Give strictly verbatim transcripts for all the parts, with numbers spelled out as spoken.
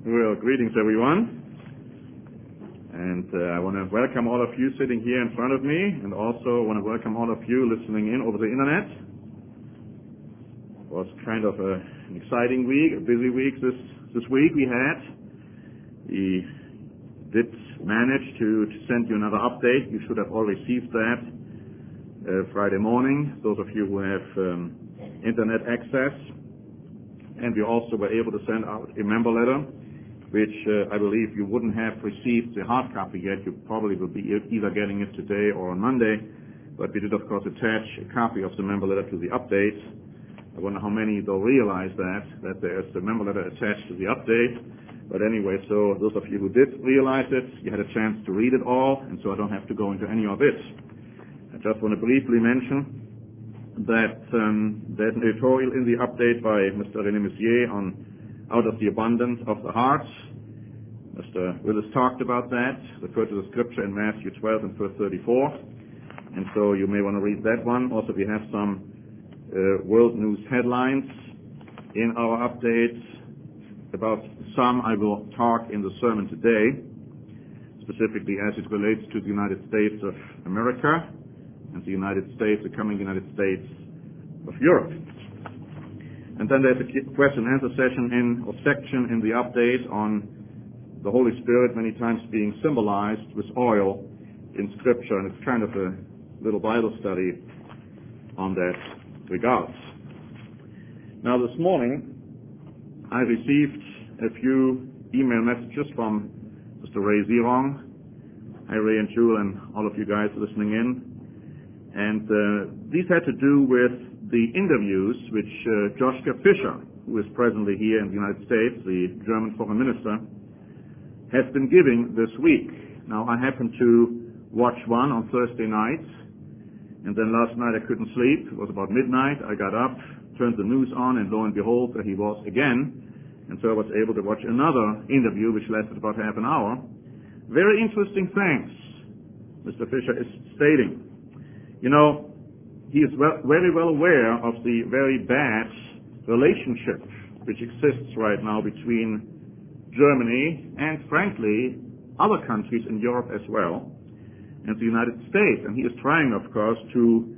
Well, greetings everyone. And uh, I want to welcome all of you sitting here in front of me, and also want to welcome all of you listening in over the internet. It was kind of a, an exciting week, a busy week this, this week we had. We did manage to, to send you another update. You should have all received that uh, Friday morning, those of you who have um, internet access. And we also were able to send out a member letter, which uh, I believe you wouldn't have received the hard copy yet. You probably will be either getting it today or on Monday. But we did, of course, attach a copy of the member letter to the update. I wonder how many will realize that, that there's the member letter attached to the update. But anyway, so those of you who did realize it, you had a chance to read it all, and so I don't have to go into any of it. I just want to briefly mention that um, there's an editorial in the update by Mister René Messier on out of the abundance of the heart. Mister Willis talked about that, referred to the scripture in Matthew twelve and verse thirty-four. And so you may want to read that one. Also, we have some uh, world news headlines in our update. About some I will talk in the sermon today, specifically as it relates to the United States of America and the United States, the coming United States of Europe. And then there's a question and answer session in, or section in the update on the Holy Spirit many times being symbolized with oil in Scripture, and it's kind of a little Bible study on that regard. Now this morning I received a few email messages from Mister Ray Zirong. Hi Ray and Jewel and all of you guys listening in. And uh, these had to do with the interviews which uh, Joschka Fischer, who is presently here in the United States, the German foreign minister, has been giving this week. Now, I happened to watch one on Thursday night, and then last night I couldn't sleep. It was about midnight. I got up, turned the news on, and lo and behold, there he was again. And so I was able to watch another interview, which lasted about half an hour. Very interesting things Mister Fischer is stating. You know, he is well, very well aware of the very bad relationship which exists right now between Germany and, frankly, other countries in Europe as well, and the United States. And he is trying, of course, to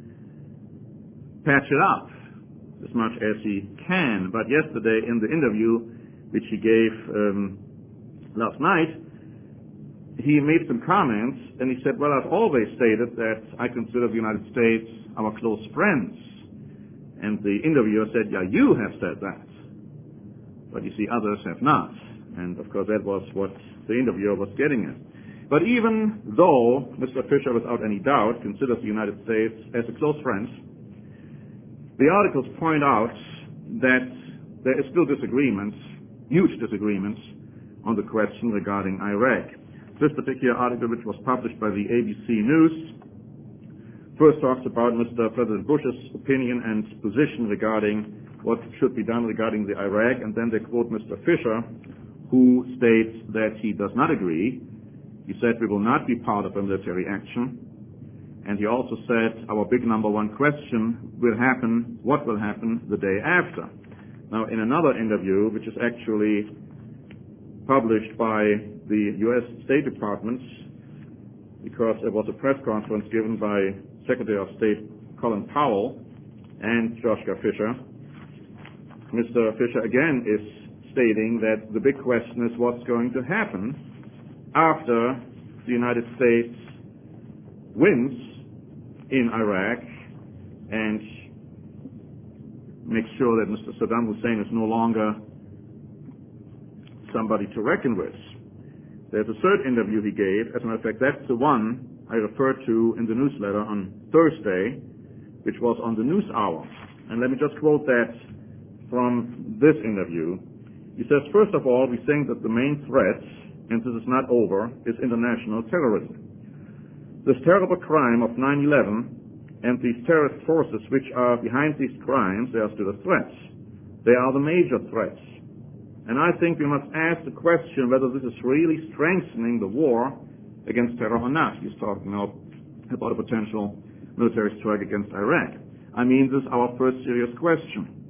patch it up as much as he can. But yesterday in the interview which he gave um, last night, he made some comments, and he said, well, I've always stated that I consider the United States our close friends. And the interviewer said, yeah, you have said that. But you see, others have not. And, of course, that was what the interviewer was getting at. But even though Mister Fischer, without any doubt, considers the United States as a close friend, the articles point out that there is still disagreements, huge disagreements, on the question regarding Iraq. This particular article, which was published by the A B C News, first talks about Mister President Bush's opinion and position regarding what should be done regarding the Iraq, and then they quote Mister Fischer, who states that he does not agree. He said we will not be part of a military action. And he also said our big number one question will happen, what will happen the day after. Now, in another interview, which is actually published by the U S State Department, because there was a press conference given by Secretary of State Colin Powell and Joschka Fischer. Mister Fischer again is stating that the big question is what's going to happen after the United States wins in Iraq and makes sure that Mister Saddam Hussein is no longer somebody to reckon with. There's a third interview he gave. As a matter of fact, that's the one I referred to in the newsletter on Thursday, which was on the News Hour. And let me just quote that from this interview. He says, first of all, we think that the main threat, and this is not over, is international terrorism. This terrible crime of nine eleven and these terrorist forces which are behind these crimes, they are still a threat. They are the major threats. And I think we must ask the question whether this is really strengthening the war against terror or not. He's talking now about a potential military strike against Iraq. I mean, this is our first serious question.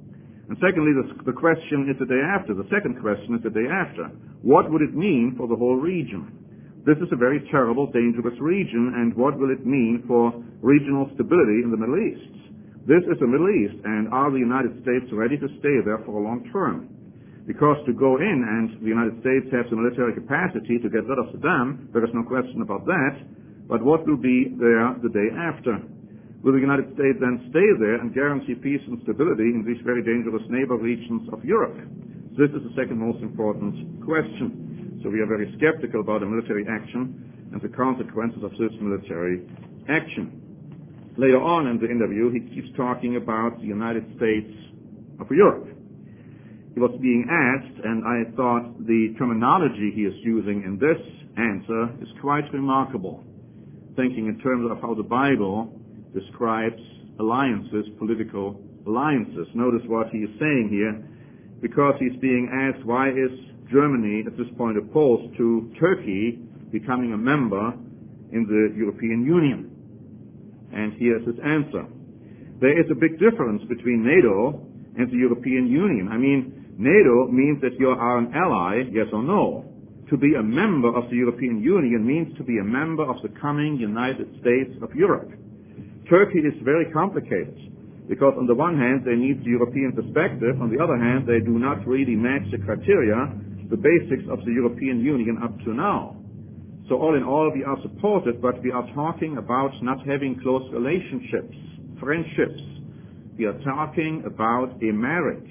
And secondly, the, the question is the day after. The second question is the day after. What would it mean for the whole region? This is a very terrible, dangerous region, and what will it mean for regional stability in the Middle East? This is the Middle East, and are the United States ready to stay there for a long term? Because to go in and the United States has the military capacity to get rid of Saddam, there is no question about that, but what will be there the day after? Will the United States then stay there and guarantee peace and stability in these very dangerous neighbor regions of Europe? This is the second most important question. So we are very skeptical about a military action and the consequences of this military action. Later on in the interview, he keeps talking about the United States of Europe. He was being asked, and I thought the terminology he is using in this answer is quite remarkable, thinking in terms of how the Bible describes alliances, political alliances. Notice what he is saying here, because he's being asked, why is Germany at this point opposed to Turkey becoming a member in the European Union? And here's his answer. There is a big difference between NATO and the European Union. I mean, NATO means that you are an ally, yes or no. To be a member of the European Union means to be a member of the coming United States of Europe. Turkey is very complicated, because on the one hand they need the European perspective, on the other hand they do not really match the criteria, the basics of the European Union up to now. So all in all, we are supported, but we are talking about not having close relationships, friendships. We are talking about a marriage.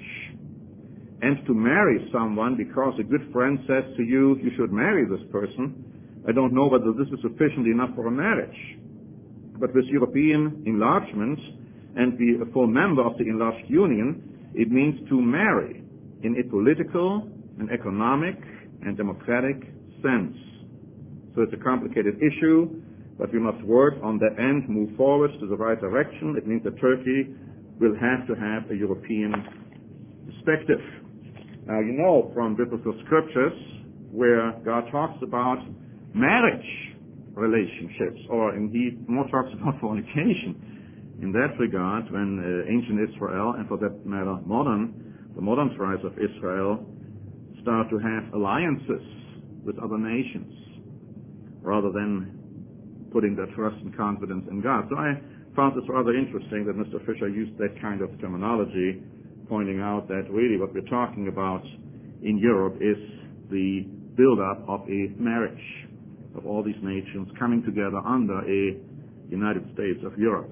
And to marry someone because a good friend says to you, you should marry this person, I don't know whether this is sufficient enough for a marriage. But with European enlargement and be a full member of the enlarged union, it means to marry in a political and economic and democratic sense. So it's a complicated issue, but we must work on that end, move forward to the right direction. It means that Turkey will have to have a European perspective. Now, you know from biblical scriptures where God talks about marriage relationships, or indeed more talks about fornication. In that regard, when uh, ancient Israel, and for that matter modern, the modern tribes of Israel, start to have alliances with other nations, rather than putting their trust and confidence in God. So I found this rather interesting that Mister Fisher used that kind of terminology, pointing out that really what we're talking about in Europe is the build-up of a marriage of all these nations coming together under a United States of Europe.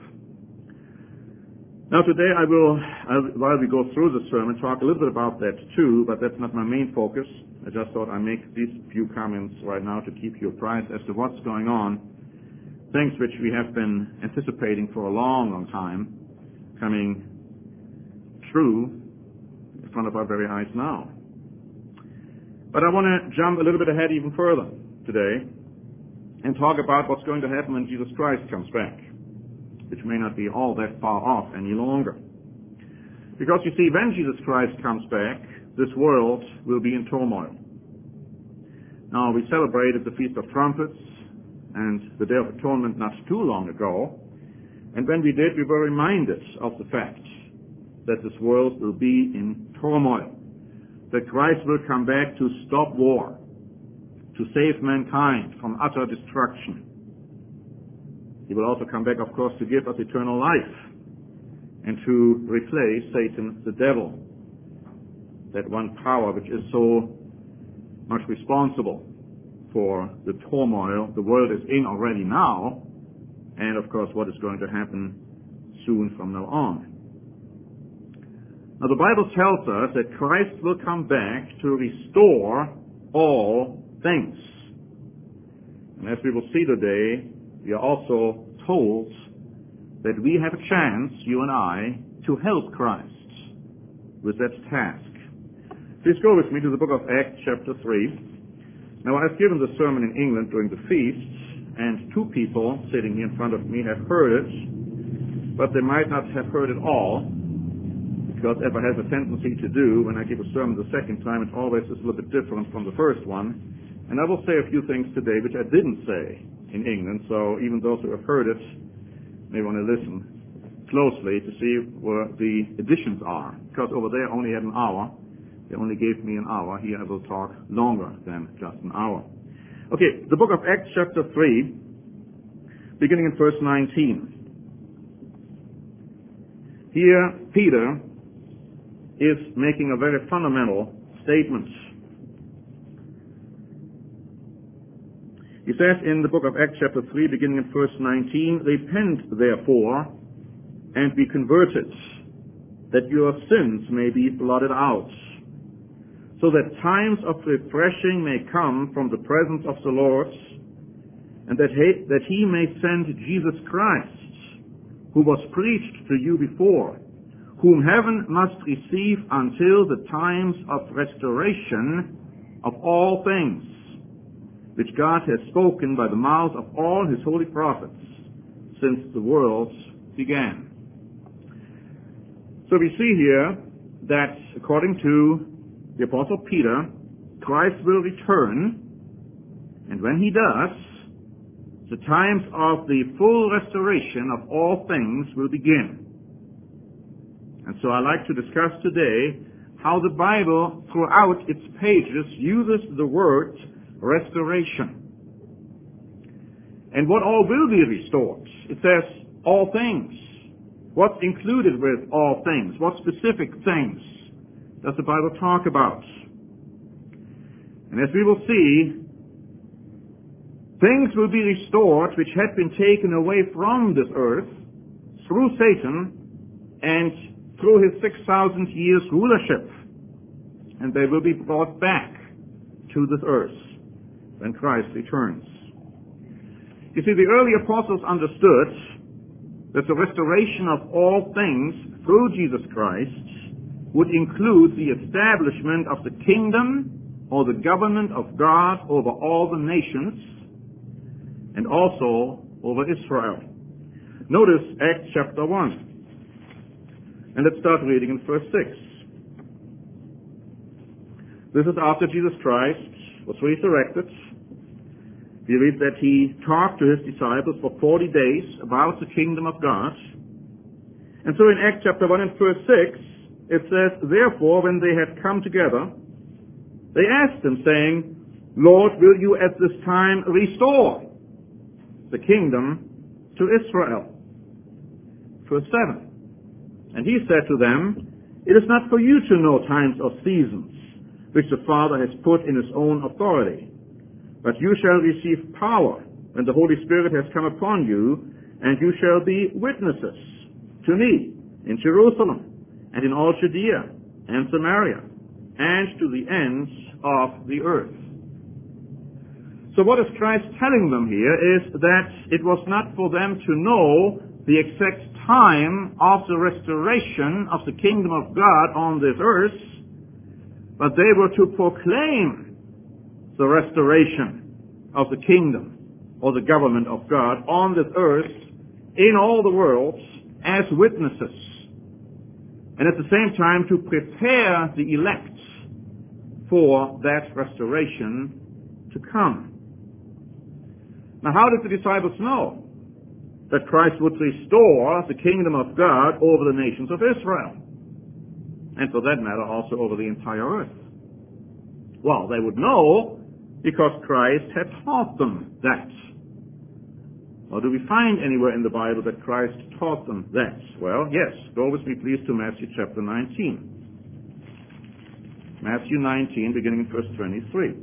Now today I will, while we go through the sermon, talk a little bit about that too, but that's not my main focus. I just thought I'd make these few comments right now to keep you apprised as to what's going on, things which we have been anticipating for a long, long time, coming true in front of our very eyes now. But I want to jump a little bit ahead even further today and talk about what's going to happen when Jesus Christ comes back, which may not be all that far off any longer. Because you see, when Jesus Christ comes back, this world will be in turmoil. Now, we celebrated the Feast of Trumpets and the Day of Atonement not too long ago, and when we did, we were reminded of the fact that this world will be in turmoil, that Christ will come back to stop war, to save mankind from utter destruction. He will also come back, of course, to give us eternal life and to replace Satan, the devil, that one power which is so much responsible for the turmoil the world is in already now, and of course what is going to happen soon from now on. Now the Bible tells us that Christ will come back to restore all things. And as we will see today, we are also told that we have a chance, you and I, to help Christ with that task. Please go with me to the book of Acts chapter three. Now I've given the sermon in England during the feast, and two people sitting here in front of me have heard it, but they might not have heard it all, because as I have a tendency to do when I give a sermon the second time, it always is a little bit different from the first one. And I will say a few things today which I didn't say in England, so even those who have heard it may want to listen closely to see where the additions are, because over there I only had an hour. They only gave me an hour. Here I will talk longer than just an hour. Okay, the book of Acts chapter three, beginning in verse nineteen. Here Peter is making a very fundamental statement. He says in the book of Acts chapter three, beginning in verse nineteen, "Repent therefore and be converted, that your sins may be blotted out, so that times of refreshing may come from the presence of the Lord, and that he, that he may send Jesus Christ, who was preached to you before, whom heaven must receive until the times of restoration of all things, which God has spoken by the mouth of all his holy prophets since the world began." So we see here that according to the Apostle Peter, Christ will return, and when he does, the times of the full restoration of all things will begin. And so I'd like to discuss today how the Bible, throughout its pages, uses the word restoration. And what all will be restored? It says all things. What's included with all things? What specific things does the Bible talk about? And as we will see, things will be restored which had been taken away from this earth through Satan and through his six thousand years rulership. And they will be brought back to this earth when Christ returns. You see, the early apostles understood that the restoration of all things through Jesus Christ would include the establishment of the kingdom or the government of God over all the nations and also over Israel. Notice Acts chapter one. And let's start reading in verse six. This is after Jesus Christ was resurrected. We read that he talked to his disciples for forty days about the kingdom of God. And so in Acts chapter one and verse six, it says, "Therefore, when they had come together, they asked him, saying, Lord, will you at this time restore the kingdom to Israel?" Verse seven. "And he said to them, It is not for you to know times or seasons, which the Father has put in his own authority. But you shall receive power when the Holy Spirit has come upon you, and you shall be witnesses to me in Jerusalem and in all Judea and Samaria and to the ends of the earth." So what is Christ telling them here is that it was not for them to know the exact time of the restoration of the kingdom of God on this earth, but they were to proclaim the restoration of the kingdom or the government of God on this earth in all the world as witnesses, and at the same time to prepare the elect for that restoration to come. Now, how did the disciples know that Christ would restore the kingdom of God over the nations of Israel, and for that matter also over the entire earth? Well, they would know because Christ had taught them that. Or do we find anywhere in the Bible that Christ taught them that? Well, yes. Go with me, please, to Matthew chapter nineteen. Matthew nineteen, beginning in verse twenty-three.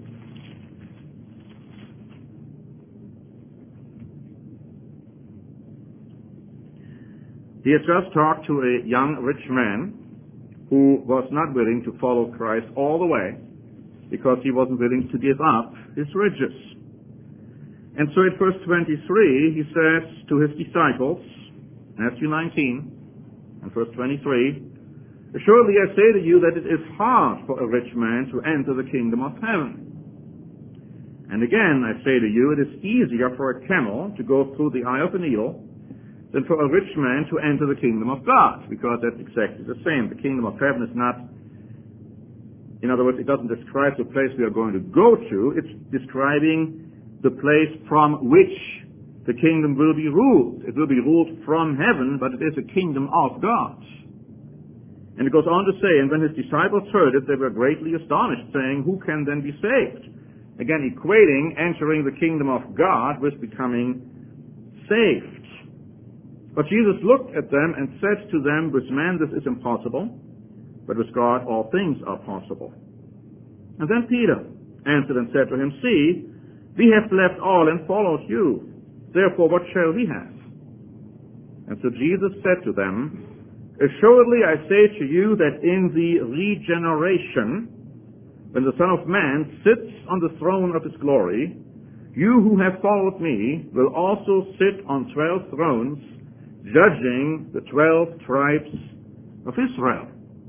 He had just talked to a young rich man who was not willing to follow Christ all the way because he wasn't willing to give up his riches. And so in verse twenty-three, he says to his disciples, Matthew nineteen, and verse twenty-three, "Surely I say to you that it is hard for a rich man to enter the kingdom of heaven. And again I say to you, it is easier for a camel to go through the eye of a needle than for a rich man to enter the kingdom of God," because that's exactly the same. The kingdom of heaven is not, in other words, it doesn't describe the place we are going to go to. It's describing the place from which the kingdom will be ruled. It will be ruled from heaven, but it is a kingdom of God. And it goes on to say, and when his disciples heard it, they were greatly astonished, saying, who can then be saved? Again, equating entering the kingdom of God with becoming saved. But Jesus looked at them and said to them, with man this is impossible, but with God all things are possible. And then Peter answered and said to him, see, we have left all and followed you. Therefore, what shall we have? And so Jesus said to them, assuredly I say to you that in the regeneration, when the Son of Man sits on the throne of his glory, you who have followed me will also sit on twelve thrones, judging the twelve tribes of Israel.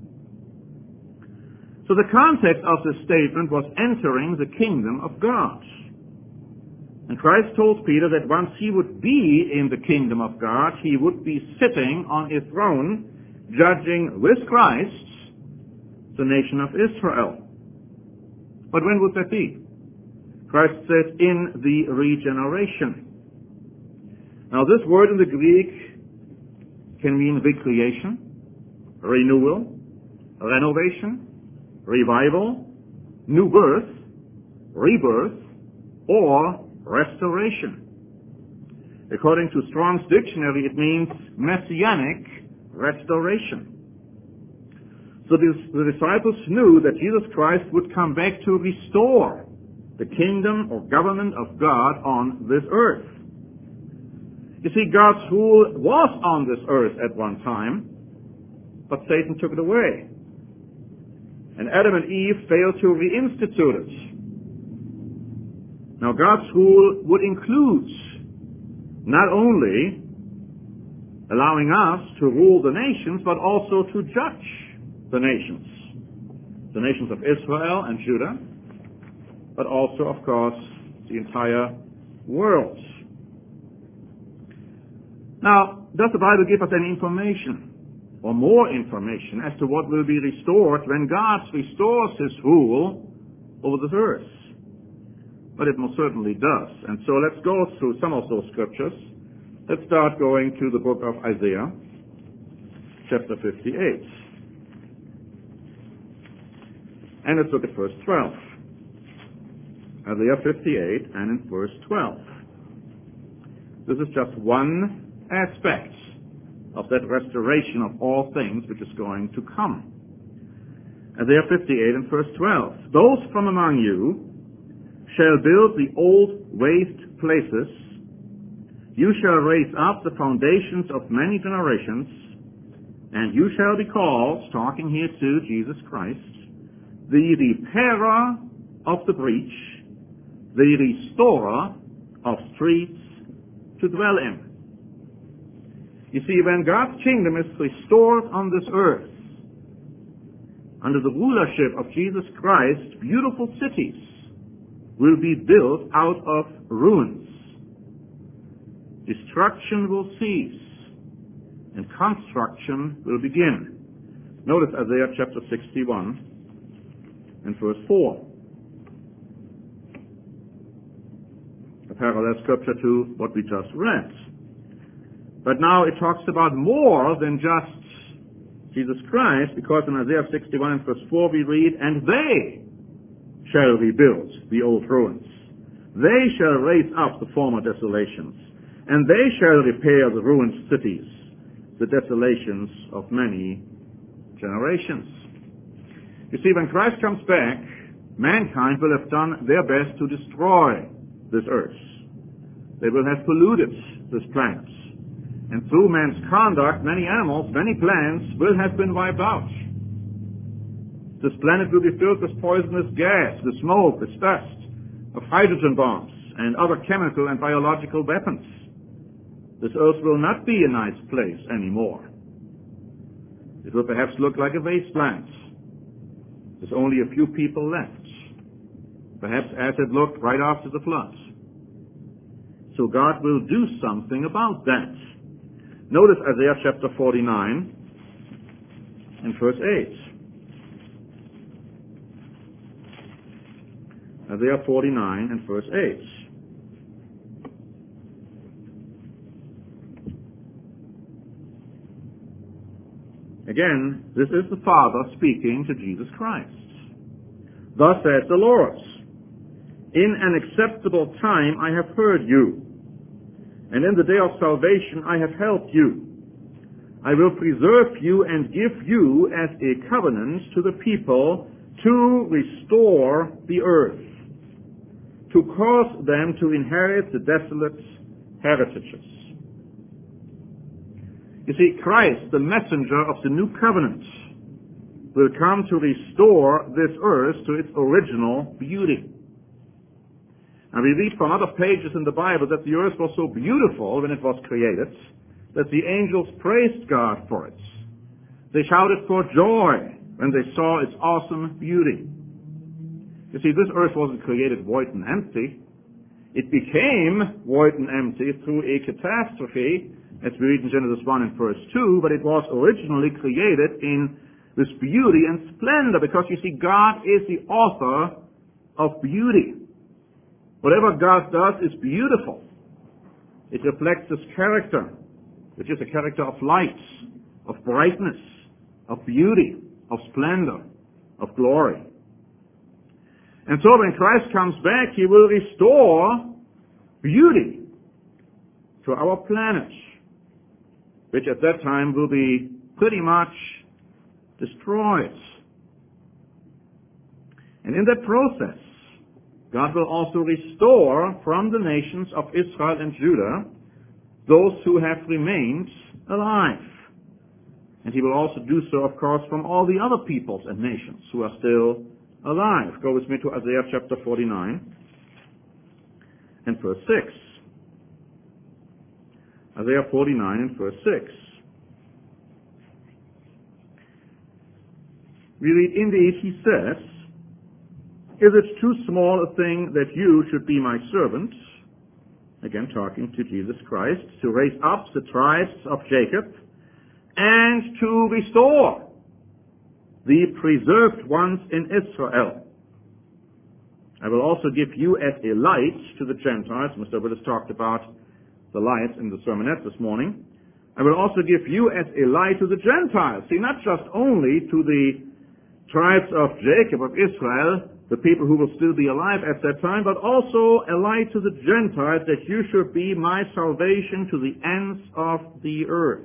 So the context of this statement was entering the kingdom of God. And Christ told Peter that once he would be in the kingdom of God, he would be sitting on his throne, judging with Christ the nation of Israel. But when would that be? Christ says, in the regeneration. Now this word in the Greek can mean recreation, renewal, renovation, revival, new birth, rebirth, or restoration. According to Strong's dictionary, it means messianic restoration. So the, the disciples knew that Jesus Christ would come back to restore the kingdom or government of God on this earth. You see, God's rule was on this earth at one time, but Satan took it away. And Adam and Eve failed to reinstitute it. Now God's rule would include not only allowing us to rule the nations, but also to judge the nations. The nations of Israel and Judah, but also, of course, the entire world. Now, does the Bible give us any information or more information as to what will be restored when God restores his rule over this earth? But it most certainly does. And so let's go through some of those scriptures. Let's start going to the book of Isaiah, chapter fifty-eight. And let's look at verse twelve. Isaiah fifty-eight and in verse twelve. This is just one aspect of that restoration of all things which is going to come. Isaiah fifty-eight and verse twelve. Those from among you shall build the old waste places. You shall raise up the foundations of many generations, and you shall be called, talking here to Jesus Christ, the repairer of the breach, the restorer of streets to dwell in. You see, when God's kingdom is restored on this earth, under the rulership of Jesus Christ, beautiful cities will be built out of ruins. Destruction will cease, and construction will begin. Notice Isaiah chapter sixty-one and verse four. A parallel scripture to what we just read. But now it talks about more than just Jesus Christ, because in Isaiah sixty-one and verse four we read, and they shall rebuild the old ruins. They shall raise up the former desolations, and they shall repair the ruined cities, the desolations of many generations. You see, when Christ comes back, mankind will have done their best to destroy this earth. They will have polluted this planet. And through man's conduct, many animals, many plants will have been wiped out. This planet will be filled with poisonous gas, with smoke, with dust, of hydrogen bombs, and other chemical and biological weapons. This earth will not be a nice place anymore. It will perhaps look like a wasteland. There's only a few people left, perhaps as it looked right after the flood. So God will do something about that. Notice Isaiah chapter forty-nine and verse eight. Isaiah forty-nine and verse eight. Again, this is the Father speaking to Jesus Christ. Thus says the Lord, in an acceptable time I have heard you, and in the day of salvation I have helped you. I will preserve you and give you as a covenant to the people to restore the earth, to cause them to inherit the desolate heritages. You see, Christ, the messenger of the new covenant, will come to restore this earth to its original beauty. And we read from other pages in the Bible that the earth was so beautiful when it was created that the angels praised God for it. They shouted for joy when they saw its awesome beauty. You see, this earth wasn't created void and empty. It became void and empty through a catastrophe, as we read in Genesis one and verse two, but it was originally created in this beauty and splendor, because you see, God is the author of beauty. Whatever God does is beautiful. It reflects His character, which is a character of light, of brightness, of beauty, of splendor, of glory. And so when Christ comes back, He will restore beauty to our planet, which at that time will be pretty much destroyed. And in that process, God will also restore from the nations of Israel and Judah those who have remained alive. And He will also do so, of course, from all the other peoples and nations who are still alive. Go with me to Isaiah chapter forty-nine and verse six. Isaiah forty-nine and verse six. We read, indeed, He says, is it too small a thing that you should be my servant? Again, talking to Jesus Christ, to raise up the tribes of Jacob and to restore the preserved ones in Israel. I will also give you as a light to the Gentiles. Mister Willis talked about the light in the sermonette this morning. I will also give you as a light to the Gentiles. See, not just only to the tribes of Jacob, of Israel, the people who will still be alive at that time, but also a light to the Gentiles, that you should be my salvation to the ends of the earth.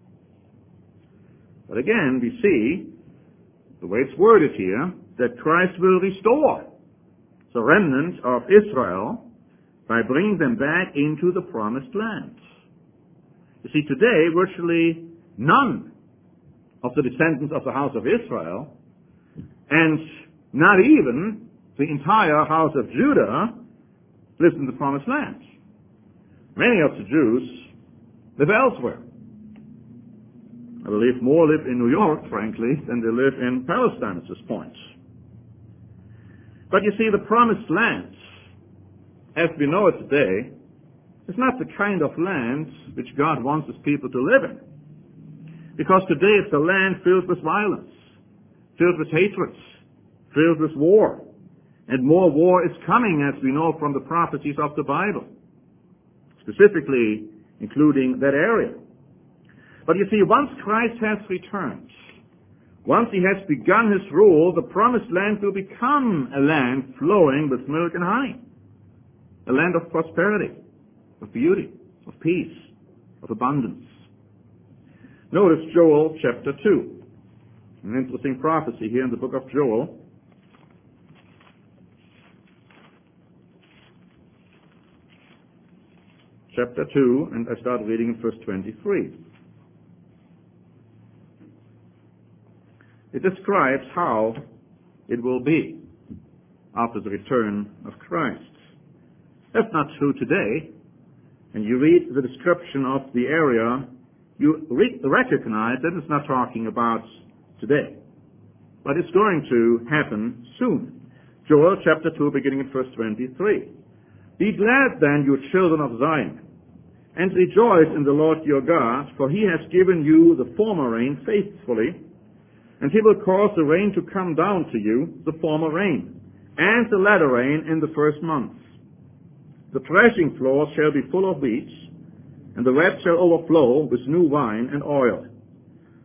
But again, we see, the way it's worded here, that Christ will restore the remnant of Israel by bringing them back into the promised land. You see, today, virtually none of the descendants of the house of Israel, and not even the entire house of Judah, lives in the promised land. Many of the Jews live elsewhere. I believe more live in New York, frankly, than they live in Palestine at this point. But you see, the promised land, as we know it today, is not the kind of land which God wants His people to live in. Because today it's a land filled with violence, filled with hatred, filled with war. And more war is coming, as we know from the prophecies of the Bible, specifically including that area. But you see, once Christ has returned, once He has begun His rule, the promised land will become a land flowing with milk and honey, a land of prosperity, of beauty, of peace, of abundance. Notice Joel chapter two, an interesting prophecy here in the book of Joel. Chapter two, and I start reading in verse twenty-three. It describes how it will be after the return of Christ. That's not true today. And you read the description of the area, you re- recognize that it's not talking about today. But it's going to happen soon. Joel chapter two, beginning in verse twenty-three. Be glad then, you children of Zion, and rejoice in the Lord your God, for He has given you the former rain faithfully, and He will cause the rain to come down to you, the former rain, and the latter rain in the first month. The threshing floor shall be full of wheat, and the vat shall overflow with new wine and oil.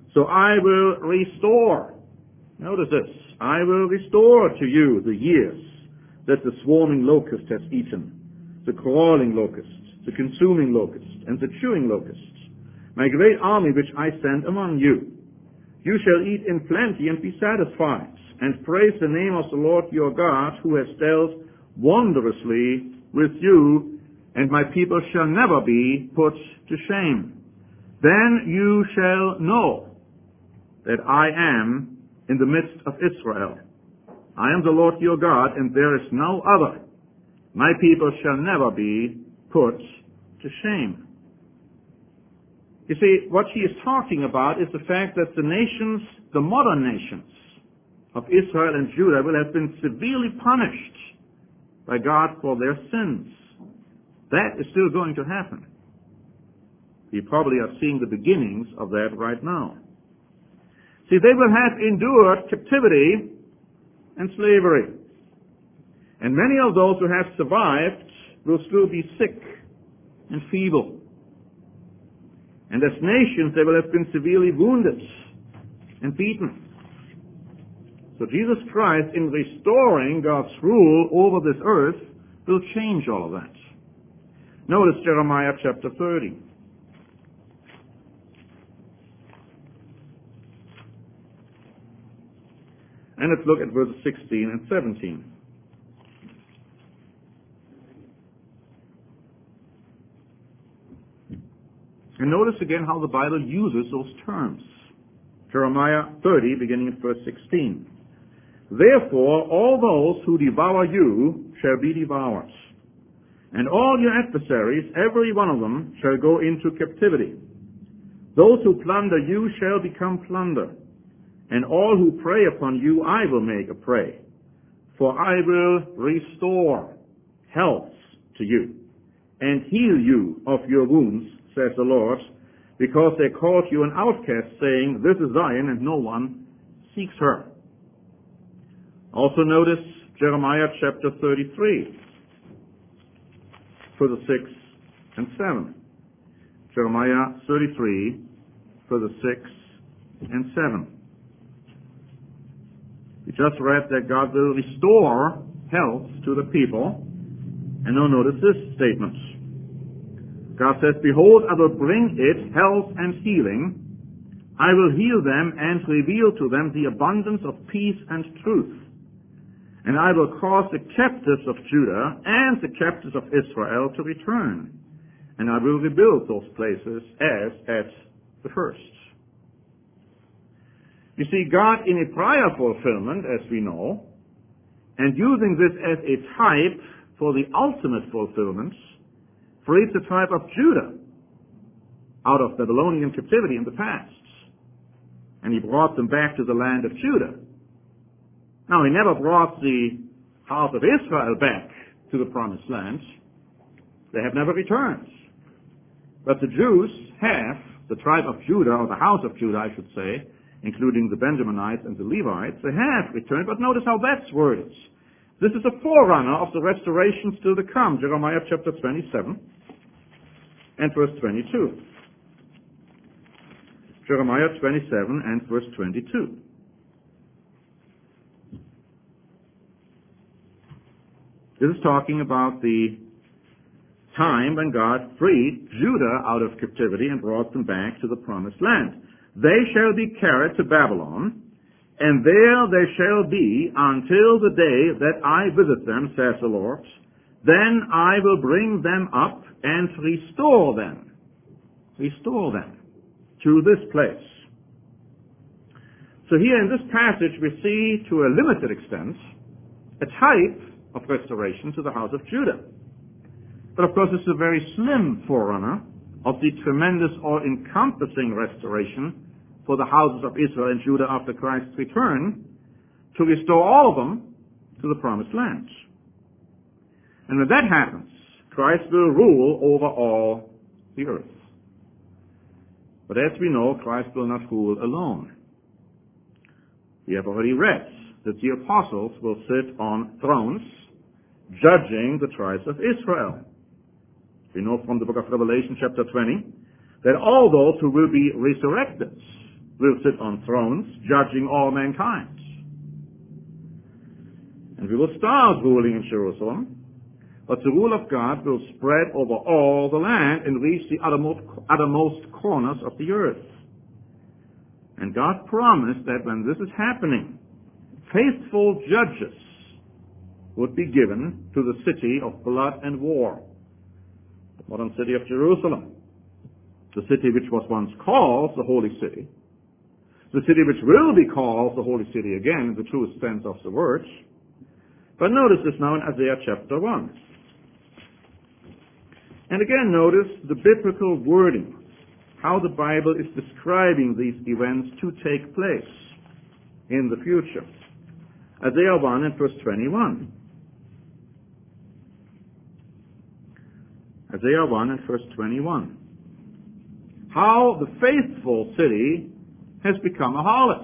So I will restore. Notice this. I will restore to you the years that the swarming locust has eaten, the crawling locust, the consuming locust, and the chewing locust, my great army which I send among you. You shall eat in plenty and be satisfied, and praise the name of the Lord your God, who has dealt wondrously with you, and my people shall never be put to shame. Then you shall know that I am in the midst of Israel. I am the Lord your God, and there is no other. My people shall never be put to shame. You see, what he is talking about is the fact that the nations, the modern nations of Israel and Judah, will have been severely punished by God for their sins. That is still going to happen. We probably are seeing the beginnings of that right now. See, they will have endured captivity and slavery. And many of those who have survived will still be sick and feeble. And as nations, they will have been severely wounded and beaten. So Jesus Christ, in restoring God's rule over this earth, will change all of that. Notice Jeremiah chapter thirty. And let's look at verses sixteen and seventeen. And notice again how the Bible uses those terms. Jeremiah thirty, beginning at verse sixteen. Therefore, all those who devour you shall be devoured, and all your adversaries, every one of them, shall go into captivity. Those who plunder you shall become plunder, and all who prey upon you I will make a prey. For I will restore health to you, and heal you of your wounds, says the Lord, because they called you an outcast, saying, This is Zion, and no one seeks her. Also notice Jeremiah chapter thirty-three, for the six and seven. Jeremiah thirty-three, for the six and seven. We just read that God will restore health to the people. And now notice this statement. God says, Behold, I will bring it health and healing. I will heal them and reveal to them the abundance of peace and truth. And I will cause the captives of Judah and the captives of Israel to return. And I will rebuild those places as at the first. You see, God, in a prior fulfillment, as we know, and using this as a type for the ultimate fulfillment, freed the tribe of Judah out of Babylonian captivity in the past. And he brought them back to the land of Judah. Now, he never brought the house of Israel back to the promised land. They have never returned. But the Jews have, the tribe of Judah, or the house of Judah, I should say, including the Benjaminites and the Levites, they have returned. But notice how that's worded. This is a forerunner of the restoration still to come. Jeremiah chapter twenty-seven and verse twenty-two. Jeremiah twenty-seven and verse twenty-two. This is talking about the time when God freed Judah out of captivity and brought them back to the promised land. They shall be carried to Babylon, and there they shall be until the day that I visit them, says the Lord. Then I will bring them up and restore them. Restore them to this place. So here in this passage we see, to a limited extent, a type of restoration to the house of Judah. But of course it's a very slim forerunner of the tremendous all-encompassing restoration for the houses of Israel and Judah after Christ's return, to restore all of them to the promised land. And when that happens, Christ will rule over all the earth. But as we know, Christ will not rule alone. We have already read that the apostles will sit on thrones judging the tribes of Israel. We know from the book of Revelation chapter twenty that all those who will be resurrected will sit on thrones, judging all mankind. And we will start ruling in Jerusalem, but the rule of God will spread over all the land and reach the uttermost, uttermost corners of the earth. And God promised that when this is happening, faithful judges would be given to the city of blood and war, the modern city of Jerusalem, the city which was once called the Holy City, the city which will be called the Holy City again in the truest sense of the word. But notice this now in Isaiah chapter one. And again notice the biblical wording, how the Bible is describing these events to take place in the future. Isaiah one and verse twenty-one. Isaiah one and verse twenty-one. How the faithful city has become a harlot.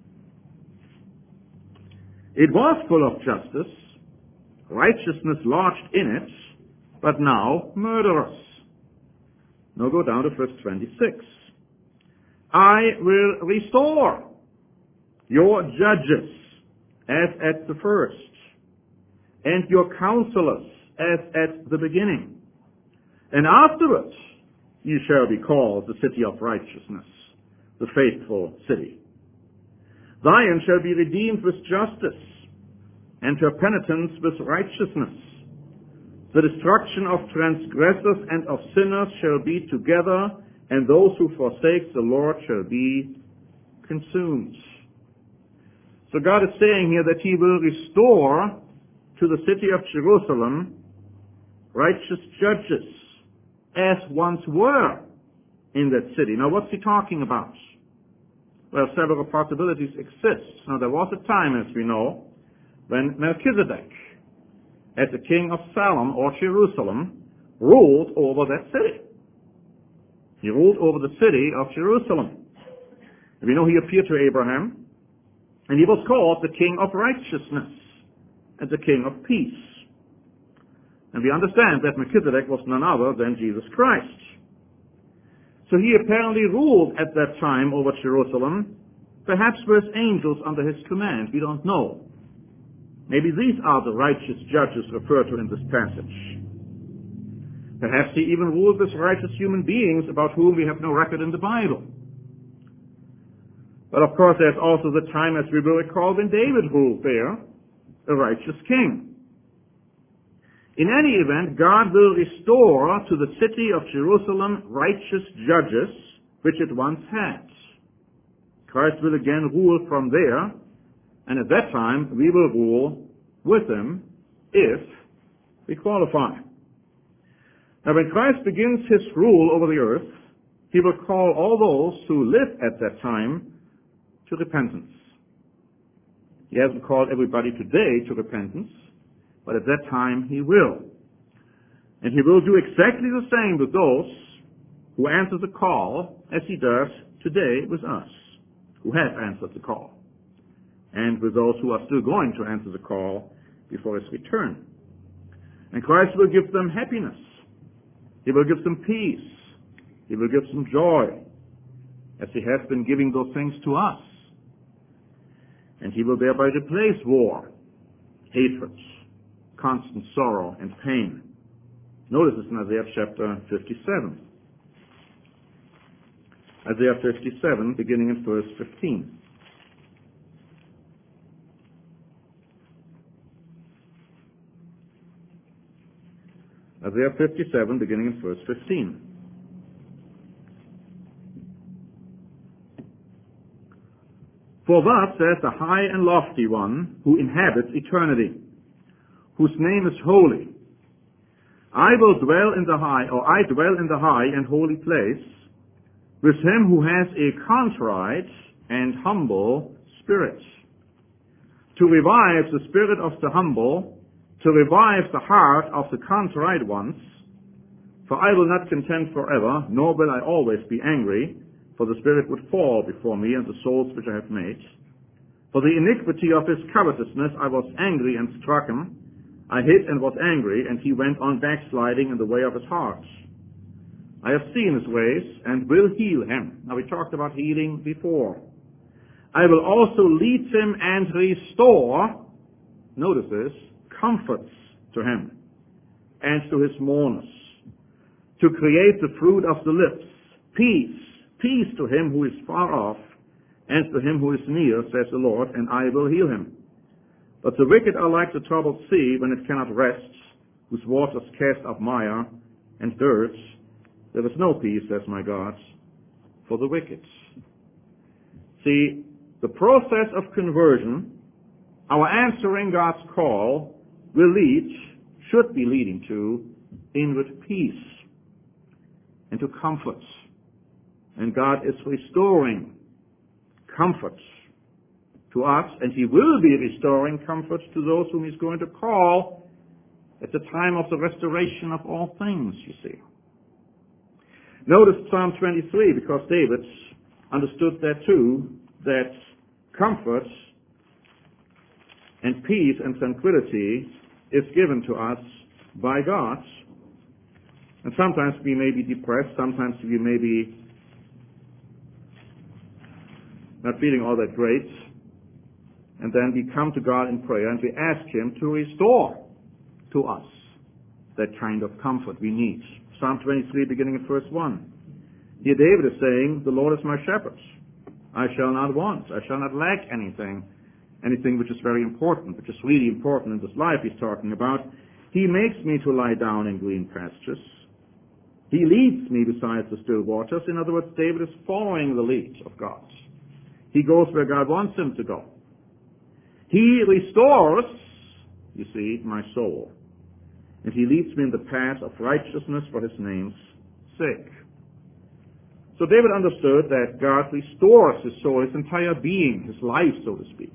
It was full of justice, righteousness lodged in it, but now murderous. Now go down to verse twenty-six. I will restore your judges as at the first, and your counselors as at the beginning. And afterwards you shall be called the city of righteousness, the faithful city. Zion shall be redeemed with justice, and her penitence with righteousness. The destruction of transgressors and of sinners shall be together, and those who forsake the Lord shall be consumed. So God is saying here that He will restore to the city of Jerusalem righteous judges, as once were in that city. Now what's He talking about? Well, several possibilities exist. Now there was a time, as we know, when Melchizedek, as the king of Salem or Jerusalem, ruled over that city. He ruled over the city of Jerusalem. And we know he appeared to Abraham, and he was called the king of righteousness and the king of peace. And we understand that Melchizedek was none other than Jesus Christ. So he apparently ruled at that time over Jerusalem, perhaps with angels under his command. We don't know. Maybe these are the righteous judges referred to in this passage. Perhaps he even ruled with righteous human beings about whom we have no record in the Bible. But of course there's also the time, as we will recall, when David ruled there, a righteous king. In any event, God will restore to the city of Jerusalem righteous judges, which it once had. Christ will again rule from there, and at that time we will rule with Him if we qualify. Now when Christ begins His rule over the earth, He will call all those who live at that time to repentance. He hasn't called everybody today to repentance, but at that time He will. And He will do exactly the same with those who answer the call as He does today with us, who have answered the call, and with those who are still going to answer the call before His return. And Christ will give them happiness. He will give them peace. He will give them joy, as He has been giving those things to us. And He will thereby replace war, hatred, constant sorrow, and pain. Notice this in Isaiah chapter fifty-seven. Isaiah fifty-seven, beginning in verse fifteen. Isaiah fifty-seven, beginning in verse fifteen. For thus says the high and lofty one who inhabits eternity, whose name is holy. I will dwell in the high, or I dwell in the high and holy place, with him who has a contrite and humble spirit, to revive the spirit of the humble, to revive the heart of the contrite ones. For I will not contend forever, nor will I always be angry, for the spirit would fall before me and the souls which I have made. For the iniquity of his covetousness I was angry and struck him. I hid and was angry, and he went on backsliding in the way of his heart. I have seen his ways and will heal him. Now we talked about healing before. I will also lead him and restore, notice this, comforts to him and to his mourners, to create the fruit of the lips, peace, peace to him who is far off and to him who is near, says the Lord, and I will heal him. But the wicked are like the troubled sea when it cannot rest, whose waters cast up mire and dirt. There is no peace, says my God, for the wicked. See, the process of conversion, our answering God's call, will lead, should be leading to inward peace and to comfort. And God is restoring comfort to us, and he will be restoring comfort to those whom he's going to call at the time of the restoration of all things, you see. Notice Psalm twenty-three, because David understood that too, that comfort and peace and tranquility is given to us by God. And sometimes we may be depressed, sometimes we may be not feeling all that great. And then we come to God in prayer and we ask him to restore to us that kind of comfort we need. Psalm twenty-three, beginning in verse one. Here David is saying, the Lord is my shepherd. I shall not want. I shall not lack anything. Anything which is very important, which is really important in this life he's talking about. He makes me to lie down in green pastures. He leads me beside the still waters. In other words, David is following the lead of God. He goes where God wants him to go. He restores, you see, my soul. And he leads me in the path of righteousness for his name's sake. So David understood that God restores his soul, his entire being, his life, so to speak.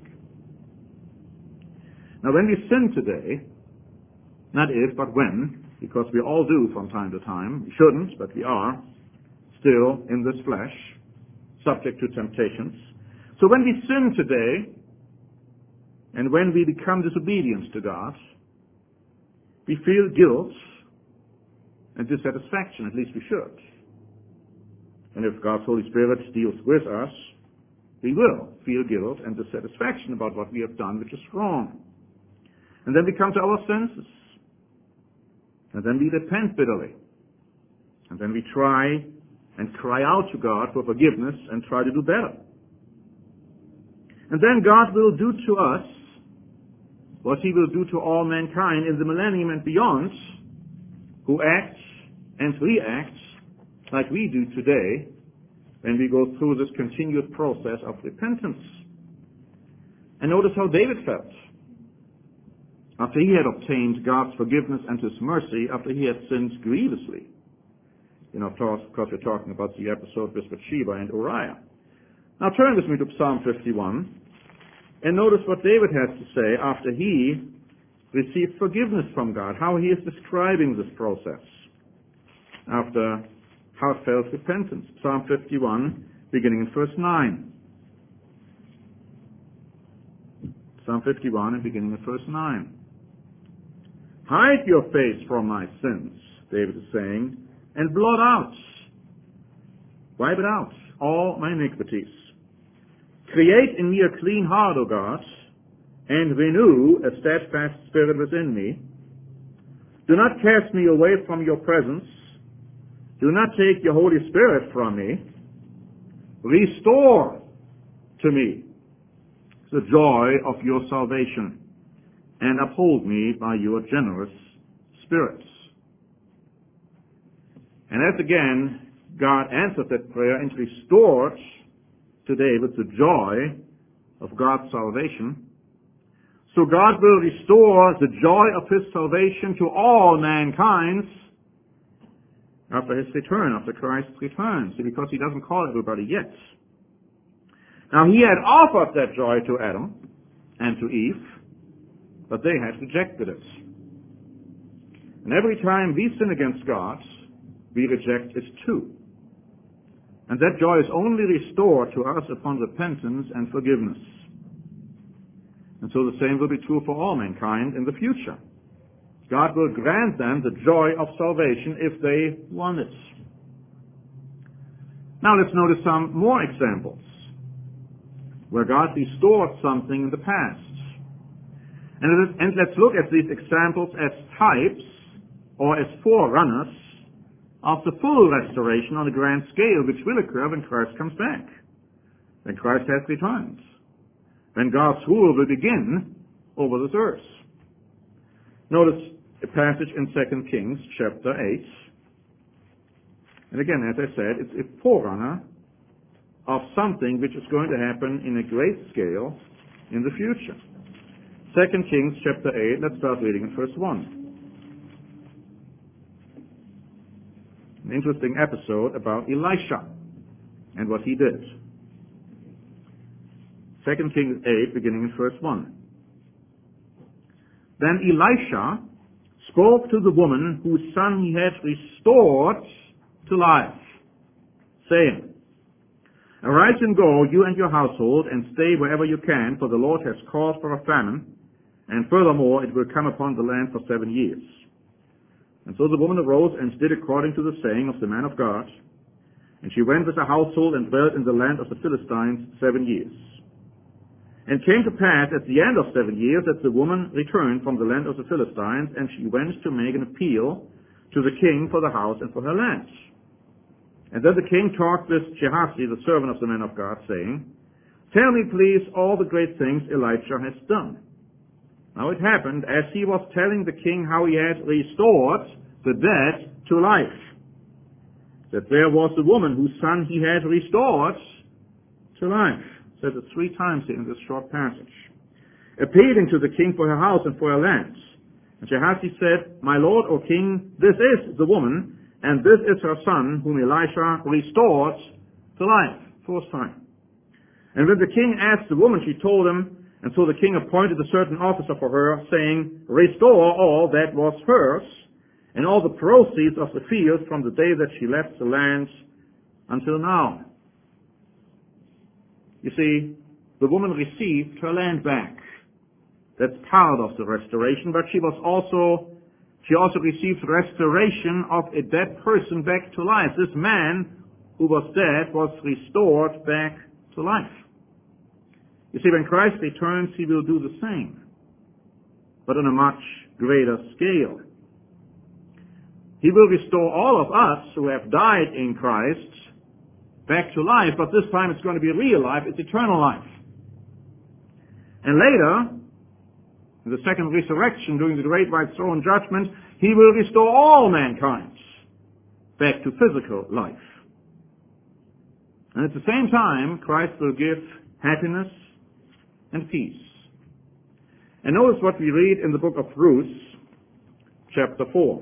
Now when we sin today, not if, but when, because we all do from time to time, we shouldn't, but we are, still in this flesh, subject to temptations. So when we sin today, and when we become disobedient to God, we feel guilt and dissatisfaction, at least we should. And if God's Holy Spirit deals with us, we will feel guilt and dissatisfaction about what we have done, which is wrong. And then we come to our senses. And then we repent bitterly. And then we try and cry out to God for forgiveness and try to do better. And then God will do to us what he will do to all mankind in the millennium and beyond, who acts and reacts like we do today when we go through this continued process of repentance. And notice how David felt after he had obtained God's forgiveness and his mercy, after he had sinned grievously. You know, of course, we're talking about the episode with Bathsheba and Uriah. Now turn with me to Psalm fifty-one, and notice what David has to say after he received forgiveness from God, how he is describing this process after heartfelt repentance. Psalm fifty-one, beginning in verse nine. Psalm fifty-one and beginning in verse nine. Hide your face from my sins, David is saying, and blot out, wipe it out, all my iniquities. Create in me a clean heart, O God, and renew a steadfast spirit within me. Do not cast me away from your presence. Do not take your Holy Spirit from me. Restore to me the joy of your salvation, and uphold me by your generous spirits. And as again, God answered that prayer and restored to David the joy of God's salvation. So God will restore the joy of his salvation to all mankind after his return, after Christ's return. See, because he doesn't call everybody yet. Now he had offered that joy to Adam and to Eve, but they had rejected it. And every time we sin against God, we reject it too. And that joy is only restored to us upon repentance and forgiveness. And so the same will be true for all mankind in the future. God will grant them the joy of salvation if they want it. Now let's notice some more examples where God restored something in the past. And, and let's look at these examples as types or as forerunners of the full restoration on a grand scale, which will occur when Christ comes back, when Christ has returned, when God's rule will begin over this earth. Notice a passage in Second Kings chapter eight. And again, as I said, it's a forerunner of something which is going to happen in a great scale in the future. Second Kings chapter eight, let's start reading in verse one. An interesting episode about Elisha and what he did. Second Kings eight, beginning in verse one. Then Elisha spoke to the woman whose son he had restored to life, saying, Arise and go, you and your household, and stay wherever you can, for the Lord has called for a famine, and furthermore it will come upon the land for seven years. And so the woman arose and did according to the saying of the man of God, and she went with her household and dwelt in the land of the Philistines seven years. And came to pass at the end of seven years that the woman returned from the land of the Philistines, and she went to make an appeal to the king for the house and for her land. And then the king talked with Gehazi, the servant of the man of God, saying, Tell me, please, all the great things Elijah has done. Now it happened, as he was telling the king how he had restored the dead to life, that there was a woman whose son he had restored to life. Said it three times here in this short passage. Appealing to the king for her house and for her lands. And Gehazi said, My lord, O king, this is the woman, and this is her son, whom Elisha restored to life. Fourth time. And when the king asked the woman, she told him, and so the king appointed a certain officer for her, saying, Restore all that was hers, and all the proceeds of the field from the day that she left the land until now. You see, the woman received her land back. That's part of the restoration, but she was also, she also received restoration of a dead person back to life. This man who was dead was restored back to life. You see, when Christ returns, he will do the same, but on a much greater scale. He will restore all of us who have died in Christ back to life, but this time it's going to be real life, it's eternal life. And later, in the second resurrection, during the great white throne judgment, he will restore all mankind back to physical life. And at the same time, Christ will give happiness and peace. And notice what we read in the book of Ruth, chapter four.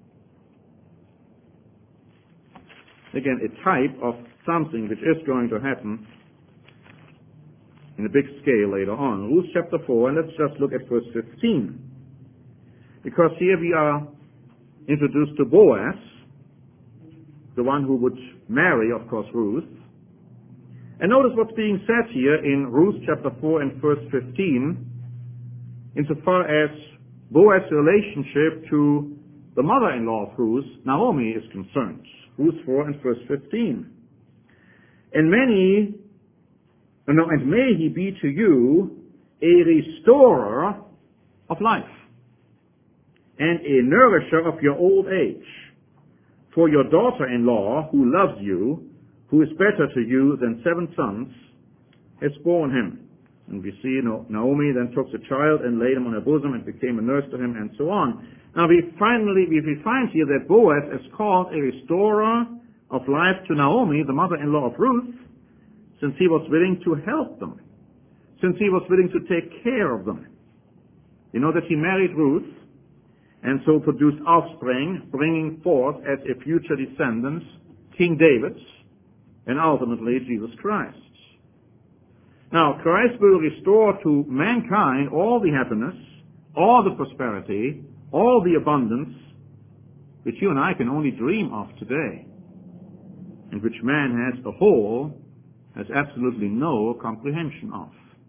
Again, a type of something which is going to happen in a big scale later on. Ruth chapter four, and let's just look at verse fifteen. Because here we are introduced to Boaz, the one who would marry, of course, Ruth. And notice what's being said here in Ruth chapter four and verse fifteen, insofar as Boaz's relationship to the mother-in-law of Ruth, Naomi, is concerned. Ruth four and verse fifteen. And many, no, and may he be to you a restorer of life, and a nourisher of your old age. For your daughter-in-law, who loves you, who is better to you than seven sons, has borne him. And we see Naomi then took the child and laid him on her bosom and became a nurse to him, and so on. Now we finally we find here that Boaz is called a restorer of life to Naomi, the mother-in-law of Ruth, since he was willing to help them, since he was willing to take care of them. You know that he married Ruth, and so produced offspring, bringing forth as a future descendant King David, and ultimately Jesus Christ. Now, Christ will restore to mankind all the happiness, all the prosperity, all the abundance which you and I can only dream of today, and which man as a whole has absolutely no comprehension of.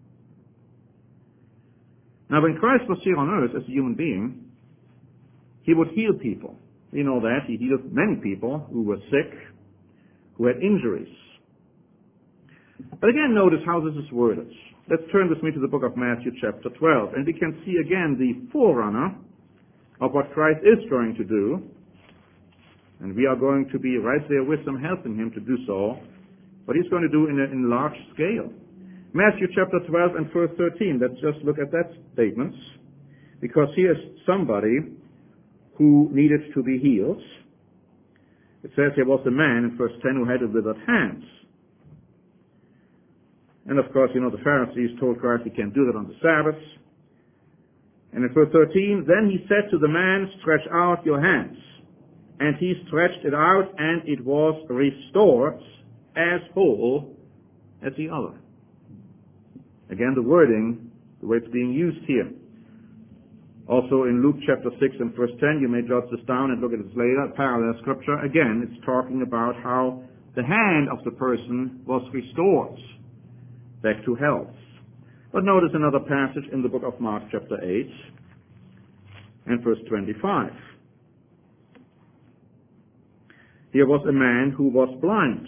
Now, when Christ was here on earth as a human being, he would heal people. You know that. He healed many people who were sick, who had injuries. But again, notice how this is worded. Let's turn with me to the book of Matthew chapter twelve, and we can see again the forerunner of what Christ is going to do, and we are going to be right there with him, helping him to do so, what he's going to do in a in large scale. Matthew chapter twelve and verse thirteen, let's just look at that statement, because here's somebody who needed to be healed. It says there was a man in verse ten who had a withered hand. And of course, you know, the Pharisees told Christ he can't do that on the Sabbath. And in verse thirteen, then he said to the man, stretch out your hands. And he stretched it out, and it was restored as whole as the other. Again, the wording, the way it's being used here. Also in Luke chapter six and verse ten, you may jot this down and look at this later, parallel scripture. Again, it's talking about how the hand of the person was restored back to health. But notice another passage in the book of Mark chapter eight and verse twenty-five. Here was a man who was blind.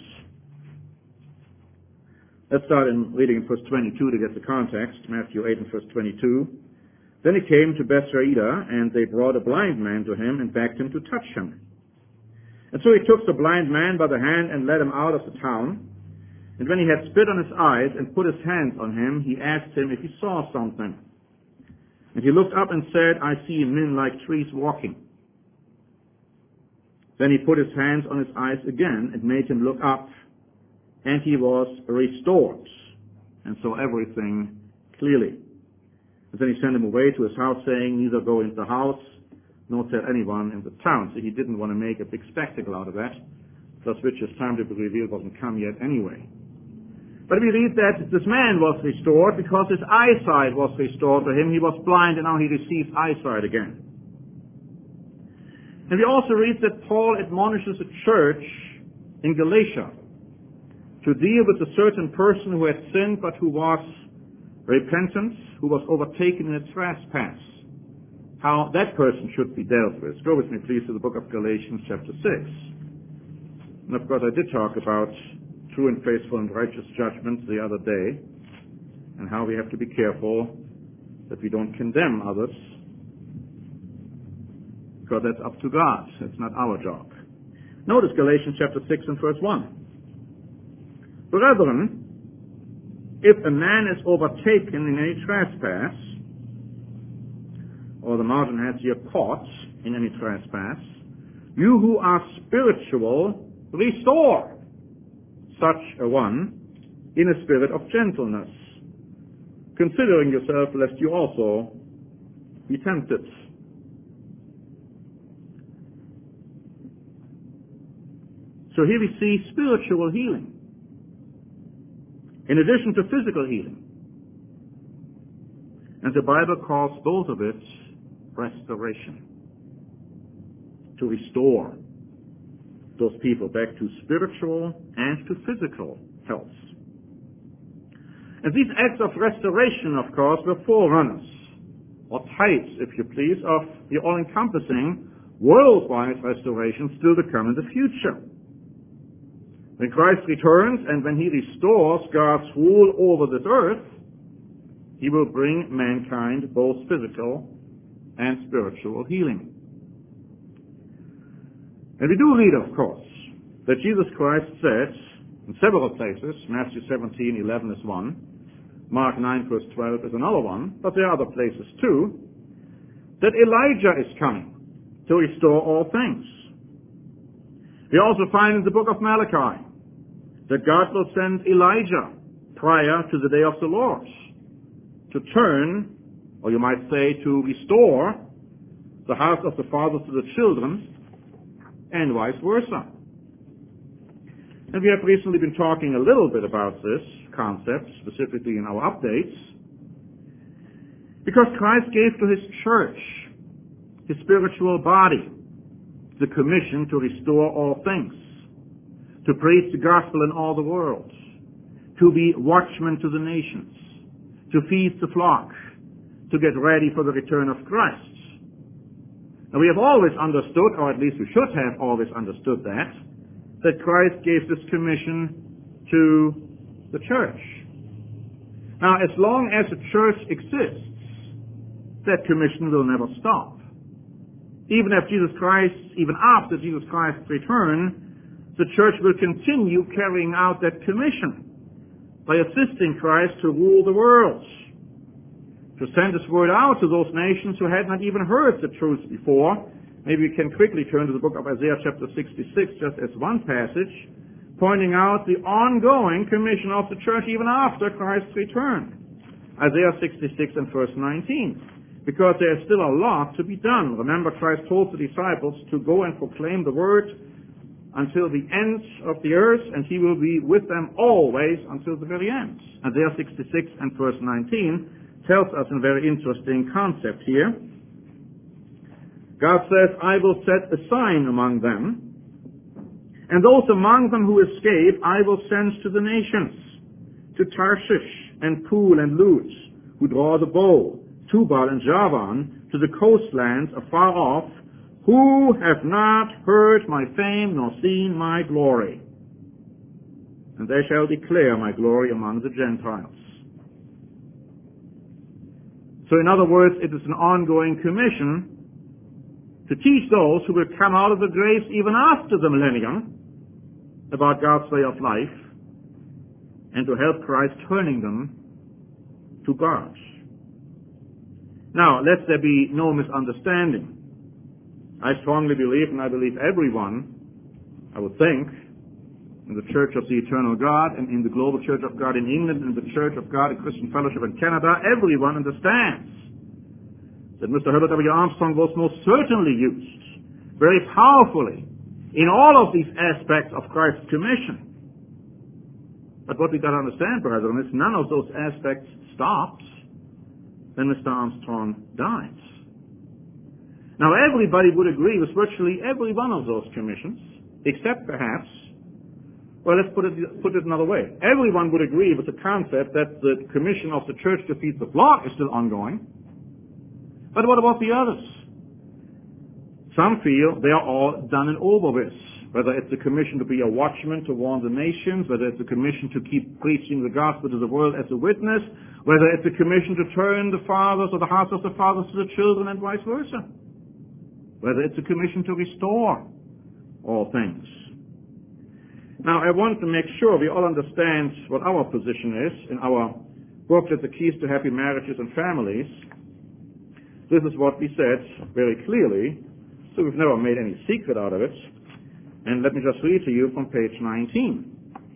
Let's start in reading in verse twenty-two to get the context. Matthew eight and verse twenty-two. Then he came to Bethsaida, and they brought a blind man to him and begged him to touch him. And so he took the blind man by the hand and led him out of the town. And when he had spit on his eyes and put his hands on him, he asked him if he saw something. And he looked up and said, I see men like trees walking. Then he put his hands on his eyes again and made him look up, and he was restored, and saw everything clearly. And then he sent him away to his house, saying, neither go into the house, nor tell anyone in the town. So he didn't want to make a big spectacle out of that, plus which his time to be revealed wasn't come yet anyway. But we read that this man was restored because his eyesight was restored to him. He was blind, and now he receives eyesight again. And we also read that Paul admonishes a church in Galatia to deal with a certain person who had sinned but who was repentant, who was overtaken in a trespass. How that person should be dealt with. Go with me please to the book of Galatians chapter six. And of course I did talk about true and faithful and righteous judgment the other day, and how we have to be careful that we don't condemn others, because that's up to God. That's not our job. Notice Galatians chapter six and verse one. Brethren, if a man is overtaken in any trespass, or the margin has here caught in any trespass, you who are spiritual, restore such a one in a spirit of gentleness, considering yourself lest you also be tempted. So here we see spiritual healing, in addition to physical healing. And the Bible calls both of it restoration, to restore those people back to spiritual and to physical health. And these acts of restoration, of course, were forerunners, or types, if you please, of the all-encompassing worldwide restoration still to come in the future. When Christ returns and when he restores God's rule over this earth, he will bring mankind both physical and spiritual healing. And we do read, of course, that Jesus Christ said in several places, Matthew seventeen, eleven is one, Mark nine, verse twelve is another one, but there are other places too, that Elijah is coming to restore all things. We also find in the book of Malachi that God will send Elijah prior to the day of the Lord to turn, or you might say to restore, the hearts of the fathers to the children, and vice versa. And we have recently been talking a little bit about this concept, specifically in our updates, because Christ gave to his church, his spiritual body, the commission to restore all things, to preach the gospel in all the world, to be watchmen to the nations, to feed the flock, to get ready for the return of Christ. And we have always understood, or at least we should have always understood that, that Christ gave this commission to the church. Now, as long as the church exists, that commission will never stop. Even if Jesus Christ, even after Jesus Christ's return, the church will continue carrying out that commission by assisting Christ to rule the world, to send His word out to those nations who had not even heard the truth before. Maybe we can quickly turn to the book of Isaiah chapter sixty-six just as one passage, pointing out the ongoing commission of the church even after Christ's return. Isaiah sixty-six and verse nineteen. Because there is still a lot to be done. Remember, Christ told the disciples to go and proclaim the word until the ends of the earth, and He will be with them always until the very end. Isaiah sixty-six and verse nineteen tells us a very interesting concept here. God says, I will set a sign among them, and those among them who escape I will send to the nations, to Tarshish and Pul and Luz, who draw the bow, Tubal and Javan, to the coastlands afar off, who have not heard my fame nor seen my glory. And they shall declare my glory among the Gentiles. So in other words, it is an ongoing commission to teach those who will come out of the graves even after the millennium about God's way of life, and to help Christ turning them to God. Now, let there be no misunderstanding. I strongly believe, and I believe everyone, I would think, in the Church of the Eternal God and in the Global Church of God in England and the Church of God in Christian Fellowship in Canada, everyone understands that Mister Herbert W. Armstrong was most certainly used very powerfully in all of these aspects of Christ's commission. But what we've got to understand, brethren, is none of those aspects stopped when Mister Armstrong died. Now, everybody would agree with virtually every one of those commissions, except perhaps, well, let's put it, put it another way. Everyone would agree with the concept that the commission of the church to feed the flock is still ongoing. But what about the others? Some feel they are all done and over with. Whether it's a commission to be a watchman to warn the nations, whether it's a commission to keep preaching the gospel to the world as a witness, whether it's a commission to turn the fathers or the hearts of the fathers to the children and vice versa, whether it's a commission to restore all things. Now, I want to make sure we all understand what our position is in our booklet, The Keys to Happy Marriages and Families. This is what we said very clearly, so we've never made any secret out of it. And let me just read to you from page nineteen.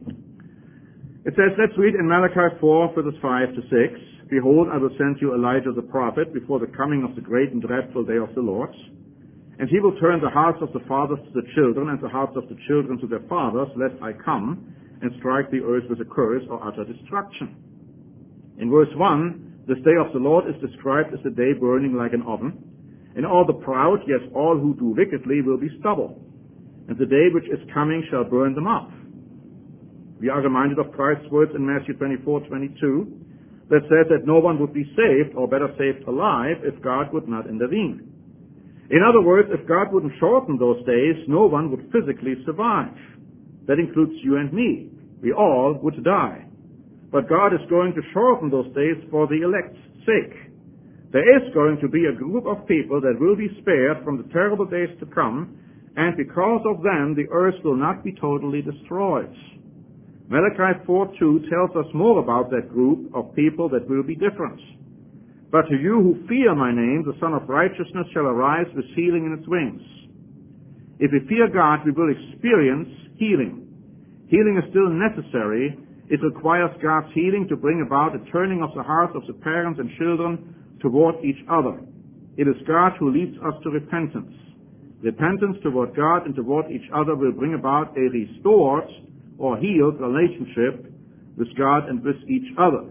It says, let's read in Malachi four, verses five to six. Behold, I will send you Elijah the prophet before the coming of the great and dreadful day of the Lord. And he will turn the hearts of the fathers to the children, and the hearts of the children to their fathers, lest I come and strike the earth with a curse or utter destruction. In verse one, this day of the Lord is described as a day burning like an oven, and all the proud, yes, all who do wickedly will be stubble. And the day which is coming shall burn them up. We are reminded of Christ's words in Matthew twenty-four, twenty-two, that says that no one would be saved, or better saved alive, if God would not intervene. In other words, if God wouldn't shorten those days, no one would physically survive. That includes you and me. We all would die. But God is going to shorten those days for the elect's sake. There is going to be a group of people that will be spared from the terrible days to come, and because of them, the earth will not be totally destroyed. Malachi four two tells us more about that group of people that will be different. But to you who fear my name, the Son of Righteousness shall arise with healing in its wings. If we fear God, we will experience healing. Healing is still necessary. It requires God's healing to bring about a turning of the hearts of the parents and children toward each other. It is God who leads us to repentance. Repentance toward God and toward each other will bring about a restored or healed relationship with God and with each other.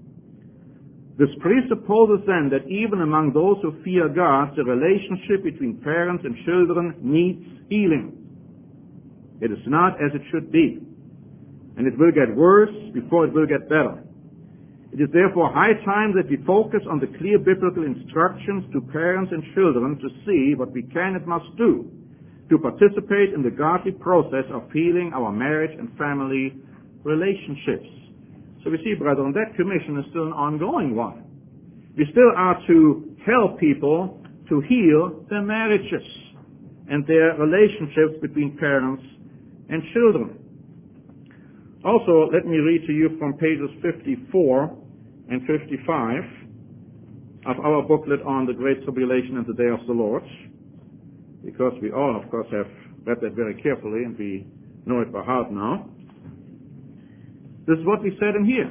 This presupposes then that even among those who fear God, the relationship between parents and children needs healing. It is not as it should be, and it will get worse before it will get better. It is therefore high time that we focus on the clear biblical instructions to parents and children to see what we can and must do to participate in the godly process of healing our marriage and family relationships. So we see, brethren, that commission is still an ongoing one. We still are to help people to heal their marriages and their relationships between parents and children. Also, let me read to you from pages fifty-four and fifty-five of our booklet on the Great Tribulation and the Day of the Lord, because we all, of course, have read that very carefully and we know it by heart now. This is what we said in here.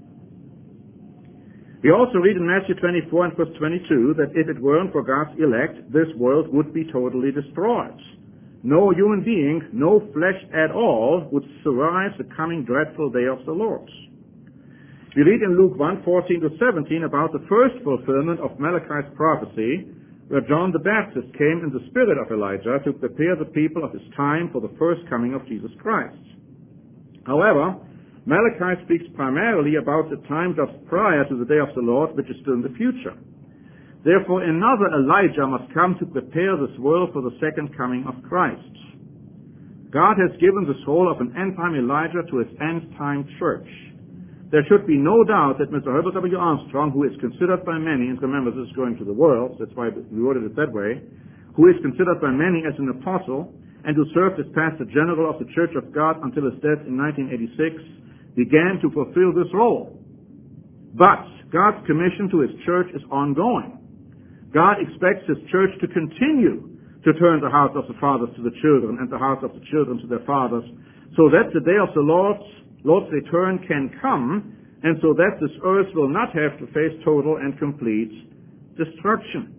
We also read in Matthew twenty-four and verse twenty-two that if it weren't for God's elect, this world would be totally destroyed. No human being, no flesh at all, would survive the coming dreadful day of the Lord. We read in Luke one, fourteen to seventeen about the first fulfillment of Malachi's prophecy, where John the Baptist came in the spirit of Elijah to prepare the people of his time for the first coming of Jesus Christ. However, Malachi speaks primarily about the time just prior to the day of the Lord, which is still in the future. Therefore, another Elijah must come to prepare this world for the second coming of Christ. God has given the soul of an end-time Elijah to his end-time church. There should be no doubt that Mister Herbert W. Armstrong, who is considered by many, and remember this is going to the world, that's why we worded it that way, who is considered by many as an apostle, and who served as pastor general of the Church of God until his death in nineteen eighty-six, began to fulfill this role. But God's commission to his church is ongoing. God expects his church to continue to turn the hearts of the fathers to the children and the hearts of the children to their fathers, so that the day of the Lord's, Lord's return can come, and so that this earth will not have to face total and complete destruction.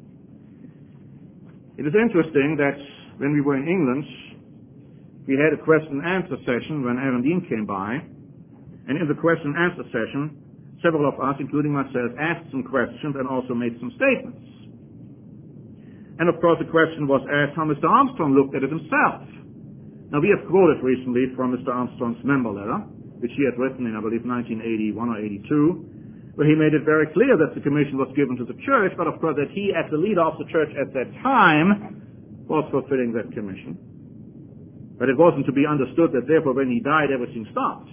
It is interesting that when we were in England, we had a question and answer session when Aaron Dean came by. And in the question and answer session, several of us, including myself, asked some questions and also made some statements. And of course the question was asked how Mister Armstrong looked at it himself. Now we have quoted recently from Mister Armstrong's member letter, which he had written in, I believe, nineteen eighty-one or eighty-two, where he made it very clear that the commission was given to the church, but of course that he, as the leader of the church at that time, was fulfilling that commission. But it wasn't to be understood that therefore when he died everything stopped.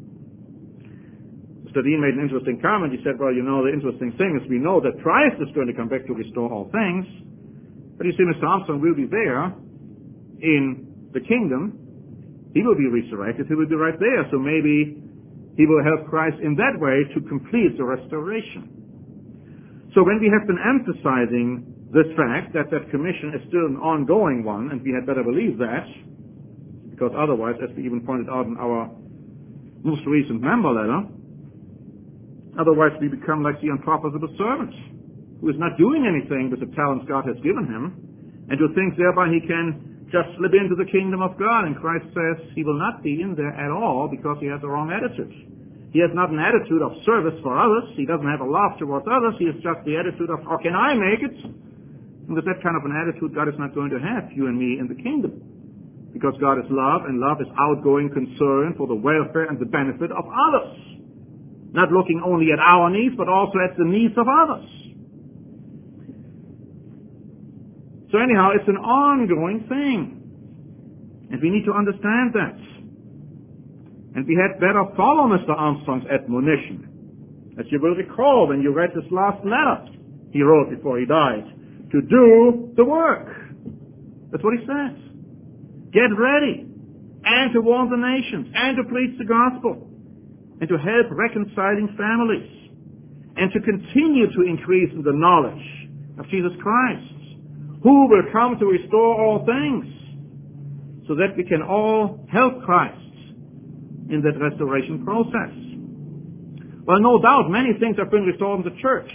Mister Dean made an interesting comment. He said, well, you know, the interesting thing is we know that Christ is going to come back to restore all things. But you see, Mister Armstrong will be there in the kingdom. He will be resurrected. He will be right there. So maybe he will help Christ in that way to complete the restoration. So when we have been emphasizing this fact that that commission is still an ongoing one, and we had better believe that, because otherwise, as we even pointed out in our most recent member letter, otherwise we become like the unprofitable servant who is not doing anything with the talents God has given him, and who thinks thereby he can just slip into the kingdom of God. And Christ says he will not be in there at all because he has the wrong attitude. He has not an attitude of service for others. He doesn't have a love towards others. He has just the attitude of, how can I make it? And with that kind of an attitude, God is not going to have you and me in the kingdom. Because God is love, and love is outgoing concern for the welfare and the benefit of others. Not looking only at our needs, but also at the needs of others. So anyhow, it's an ongoing thing. And we need to understand that. And we had better follow Mister Armstrong's admonition. As you will recall when you read his last letter he wrote before he died, to do the work. That's what he says. Get ready, and to warn the nations, and to preach the gospel, and to help reconciling families, and to continue to increase in the knowledge of Jesus Christ, who will come to restore all things, so that we can all help Christ in that restoration process. Well, no doubt many things have been restored in the church.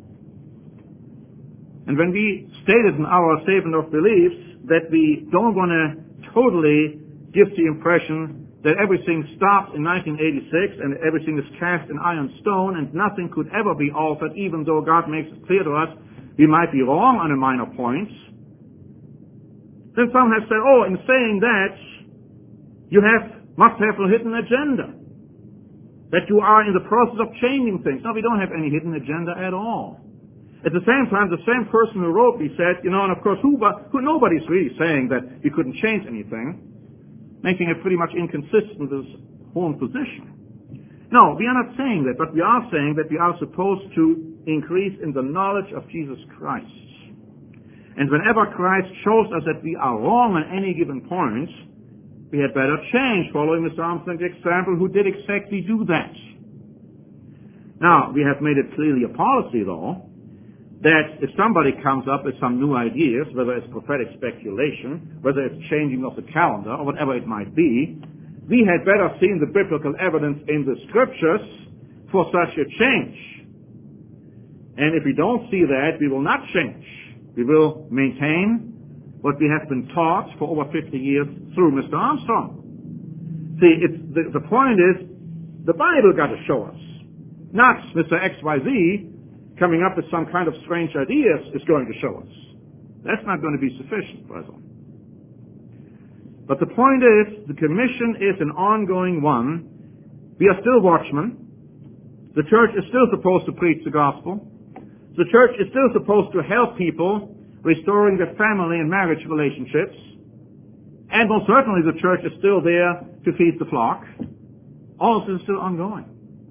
And when we stated in our statement of beliefs that we don't want to totally give the impression that everything stopped in nineteen eighty-six and everything is cast in iron stone and nothing could ever be altered, even though God makes it clear to us we might be wrong on a minor point, then some have said, oh, in saying that, you have must have a hidden agenda, that you are in the process of changing things. No, we don't have any hidden agenda at all. At the same time, the same person who wrote me said, you know, and of course, who, who nobody's really saying that we couldn't change anything, making it pretty much inconsistent with his own position. No, we are not saying that, but we are saying that we are supposed to increase in the knowledge of Jesus Christ. And whenever Christ shows us that we are wrong on any given point, we had better change, following Mister Armstrong's example, who did exactly do that. Now, we have made it clearly a policy, though, that if somebody comes up with some new ideas, whether it's prophetic speculation, whether it's changing of the calendar, or whatever it might be, we had better seen the biblical evidence in the Scriptures for such a change. And if we don't see that, we will not change. We will maintain what we have been taught for over fifty years through Mister Armstrong. See, it's, the, the point is, the Bible got to show us. Not Mister X Y Z coming up with some kind of strange ideas is going to show us. That's not going to be sufficient, brethren. But the point is, the commission is an ongoing one. We are still watchmen. The church is still supposed to preach the gospel. The church is still supposed to help people restoring their family and marriage relationships. And most certainly the church is still there to feed the flock. All this is still ongoing.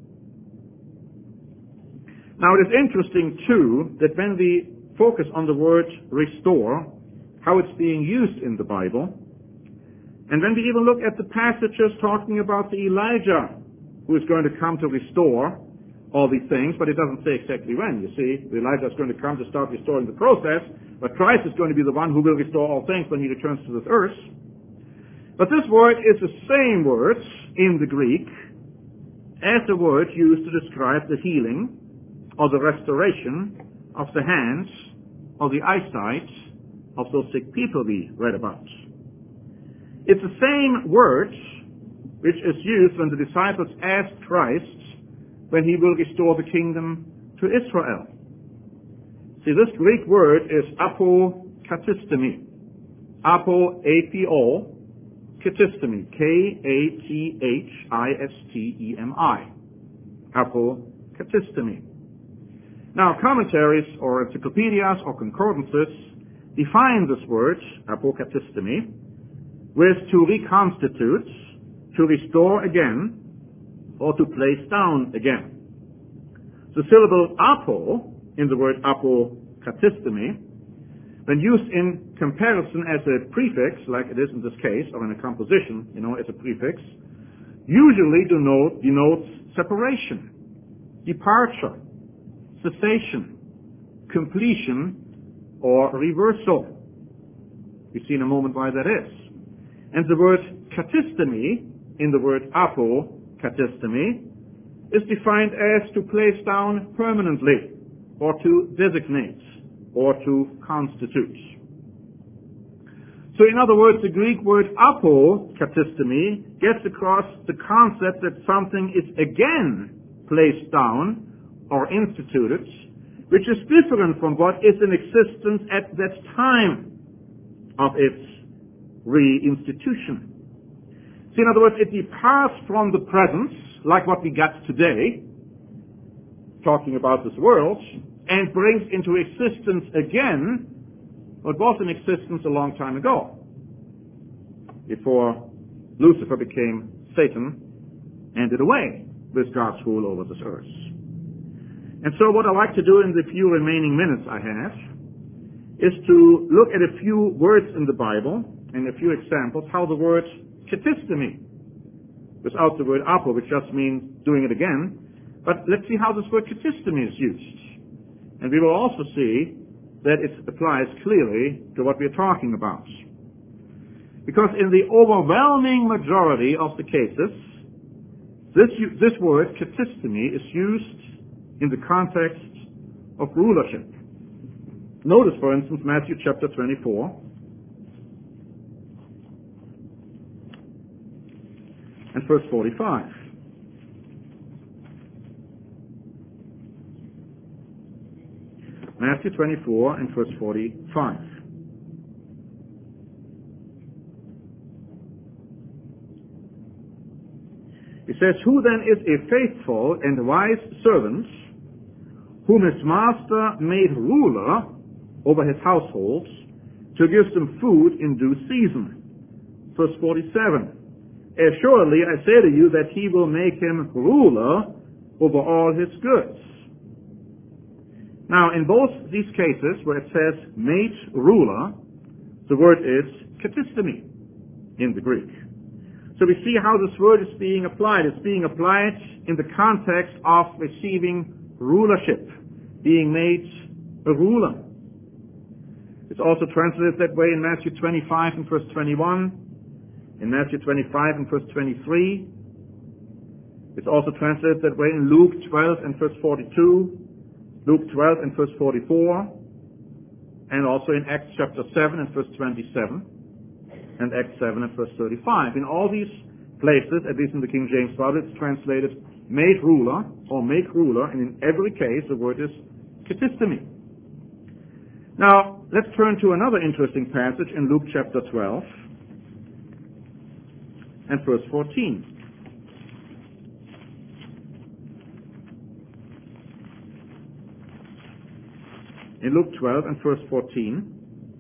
Now it is interesting too that when we focus on the word restore, how it's being used in the Bible, and when we even look at the passages talking about the Elijah who is going to come to restore all these things, but it doesn't say exactly when. You see, Elijah is going to come to start restoring the process, but Christ is going to be the one who will restore all things when he returns to this earth. But this word is the same word in the Greek as the word used to describe the healing or the restoration of the hands or the eyesight of those sick people we read about. It's the same word which is used when the disciples asked Christ when he will restore the kingdom to Israel. See, this Greek word is apokatistemi. Apo, A P O, katistemi. K A T H I S T E M I. Apokatistemi. Now, commentaries or encyclopedias or concordances define this word, apokatistemi, with to reconstitute, to restore again, or to place down again. The syllable apo in the word apokatistemi, when used in comparison as a prefix, like it is in this case, or in a composition, you know, as a prefix, usually denote, denotes separation, departure, cessation, completion, or reversal. We'll see in a moment why that is. And the word katistemi in the word apokatistemi is defined as to place down permanently, or to designate, or to constitute. So in other words, the Greek word apokatistemi gets across the concept that something is again placed down or instituted, which is different from what is in existence at that time of its reinstitution. See, in other words, it departs from the presence, like what we got today, talking about this world, and brings into existence again what was in existence a long time ago, before Lucifer became Satan and did away with God's rule over this earth. And so what I'd like to do in the few remaining minutes I have is to look at a few words in the Bible and a few examples how the word katistemi, without the word apo, which just means doing it again, but let's see how this word katistemi is used. And we will also see that it applies clearly to what we are talking about. Because in the overwhelming majority of the cases, this, this word katistemi is used in the context of rulership. Notice, for instance, Matthew chapter twenty-four. And verse forty-five. Matthew twenty-four and verse forty-five. It says, "Who then is a faithful and wise servant, whom his master made ruler over his household, to give them food in due season?" Verse forty-seven. Assuredly, I say to you that he will make him ruler over all his goods. Now, in both these cases where it says made ruler, the word is katistemi in the Greek. So we see how this word is being applied. It's being applied in the context of receiving rulership, being made a ruler. It's also translated that way in Matthew twenty-five and verse twenty-one, in Matthew twenty-five and verse twenty-three. It's also translated that way in Luke twelve and verse forty-two, Luke twelve and verse forty-four, and also in Acts chapter seven and verse twenty-seven, and Acts seven and verse thirty-five. In all these places, at least in the King James Bible, it's translated made ruler or make ruler, and in every case the word is katistemi. Now, let's turn to another interesting passage in Luke chapter twelve and verse fourteen. In Luke twelve and verse fourteen,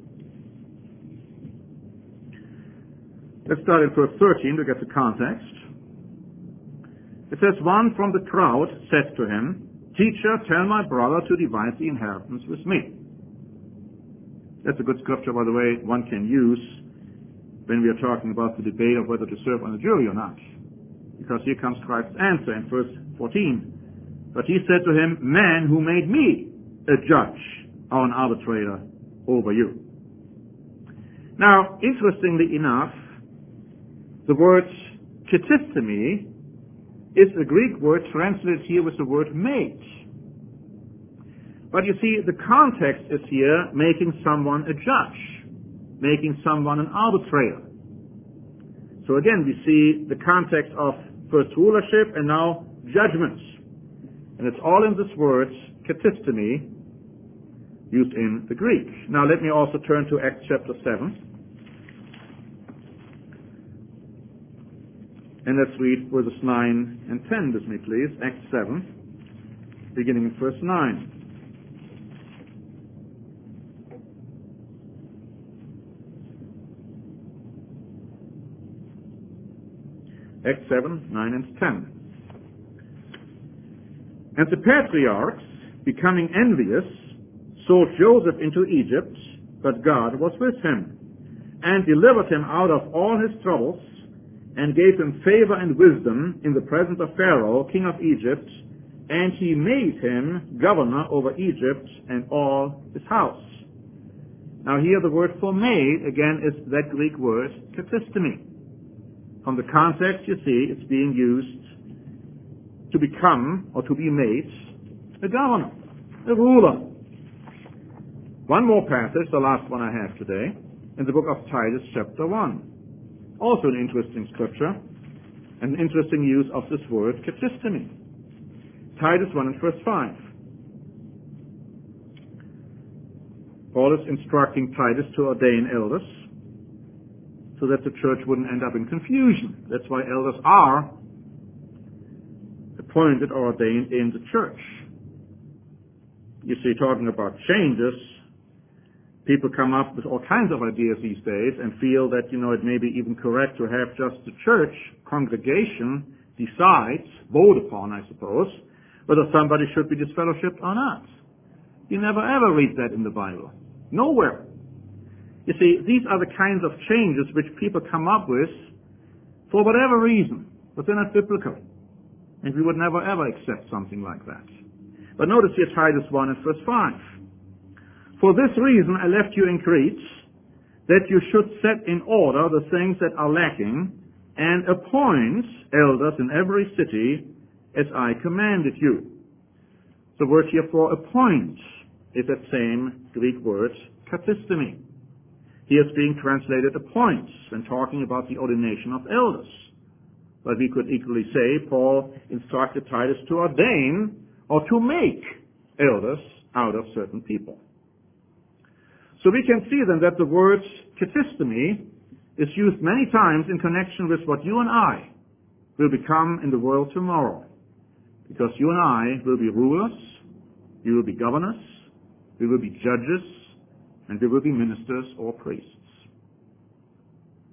let's start in verse thirteen to get the context. It says, one from the crowd said to him, "Teacher, tell my brother to divide the inheritance with me." That's a good scripture, by the way, one can use when we are talking about the debate of whether to serve on a jury or not. Because here comes Christ's answer in verse fourteen. But he said to him, "Man who made me a judge or an arbitrator over you." Now, interestingly enough, the word katistemi is a Greek word translated here with the word made. But you see, the context is here making someone a judge, making someone an arbitrator. So again, we see the context of first rulership and now judgments. And it's all in this word, katistemi, used in the Greek. Now let me also turn to Acts chapter seven. And let's read verses nine and ten with me, please. Acts seven, beginning in verse nine. Acts seven, nine and ten. And the patriarchs, becoming envious, sold Joseph into Egypt, but God was with him, and delivered him out of all his troubles, and gave him favor and wisdom in the presence of Pharaoh, king of Egypt, and he made him governor over Egypt and all his house. Now here the word for made, again, is that Greek word katistemi. From the context, you see, it's being used to become or to be made a governor, a ruler. One more passage, the last one I have today, in the book of Titus chapter one. Also an interesting scripture, an interesting use of this word katistemi. Titus one and verse five. Paul is instructing Titus to ordain elders so that the church wouldn't end up in confusion. That's why elders are appointed or ordained in the church. You see, talking about changes, people come up with all kinds of ideas these days and feel that, you know, it may be even correct to have just the church congregation decides, vote upon, I suppose, whether somebody should be disfellowshipped or not. You never ever read that in the Bible. Nowhere. You see, these are the kinds of changes which people come up with for whatever reason, but they're not biblical. And we would never ever accept something like that. But notice here Titus one and verse five. For this reason I left you in Crete, that you should set in order the things that are lacking, and appoint elders in every city, as I commanded you. The word here for appoint is that same Greek word, katistemi. Here it's being translated appoint when talking about the ordination of elders. But we could equally say Paul instructed Titus to ordain or to make elders out of certain people. So we can see then that the word katistemi is used many times in connection with what you and I will become in the world tomorrow. Because you and I will be rulers, we will be governors, we will be judges, and we will be ministers or priests.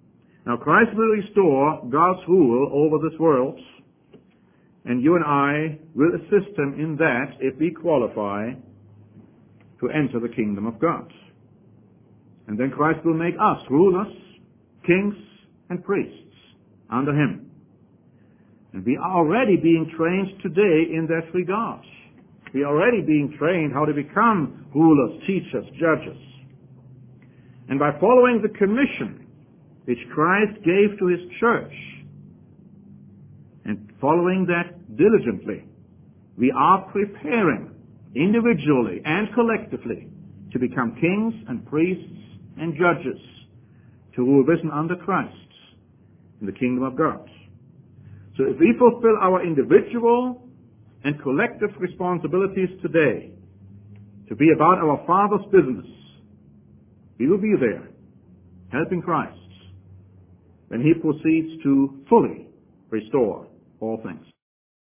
Now Christ will restore God's rule over this world, and you and I will assist him in that if we qualify to enter the kingdom of God. And then Christ will make us rulers, kings, and priests under him. And we are already being trained today in that regard. We are already being trained how to become rulers, teachers, judges. And by following the commission which Christ gave to his church, and following that diligently, we are preparing individually and collectively to become kings and priests and judges to rule with and under Christ in the kingdom of God. So if we fulfill our individual and collective responsibilities today to be about our Father's business, we will be there helping Christ when he proceeds to fully restore all things.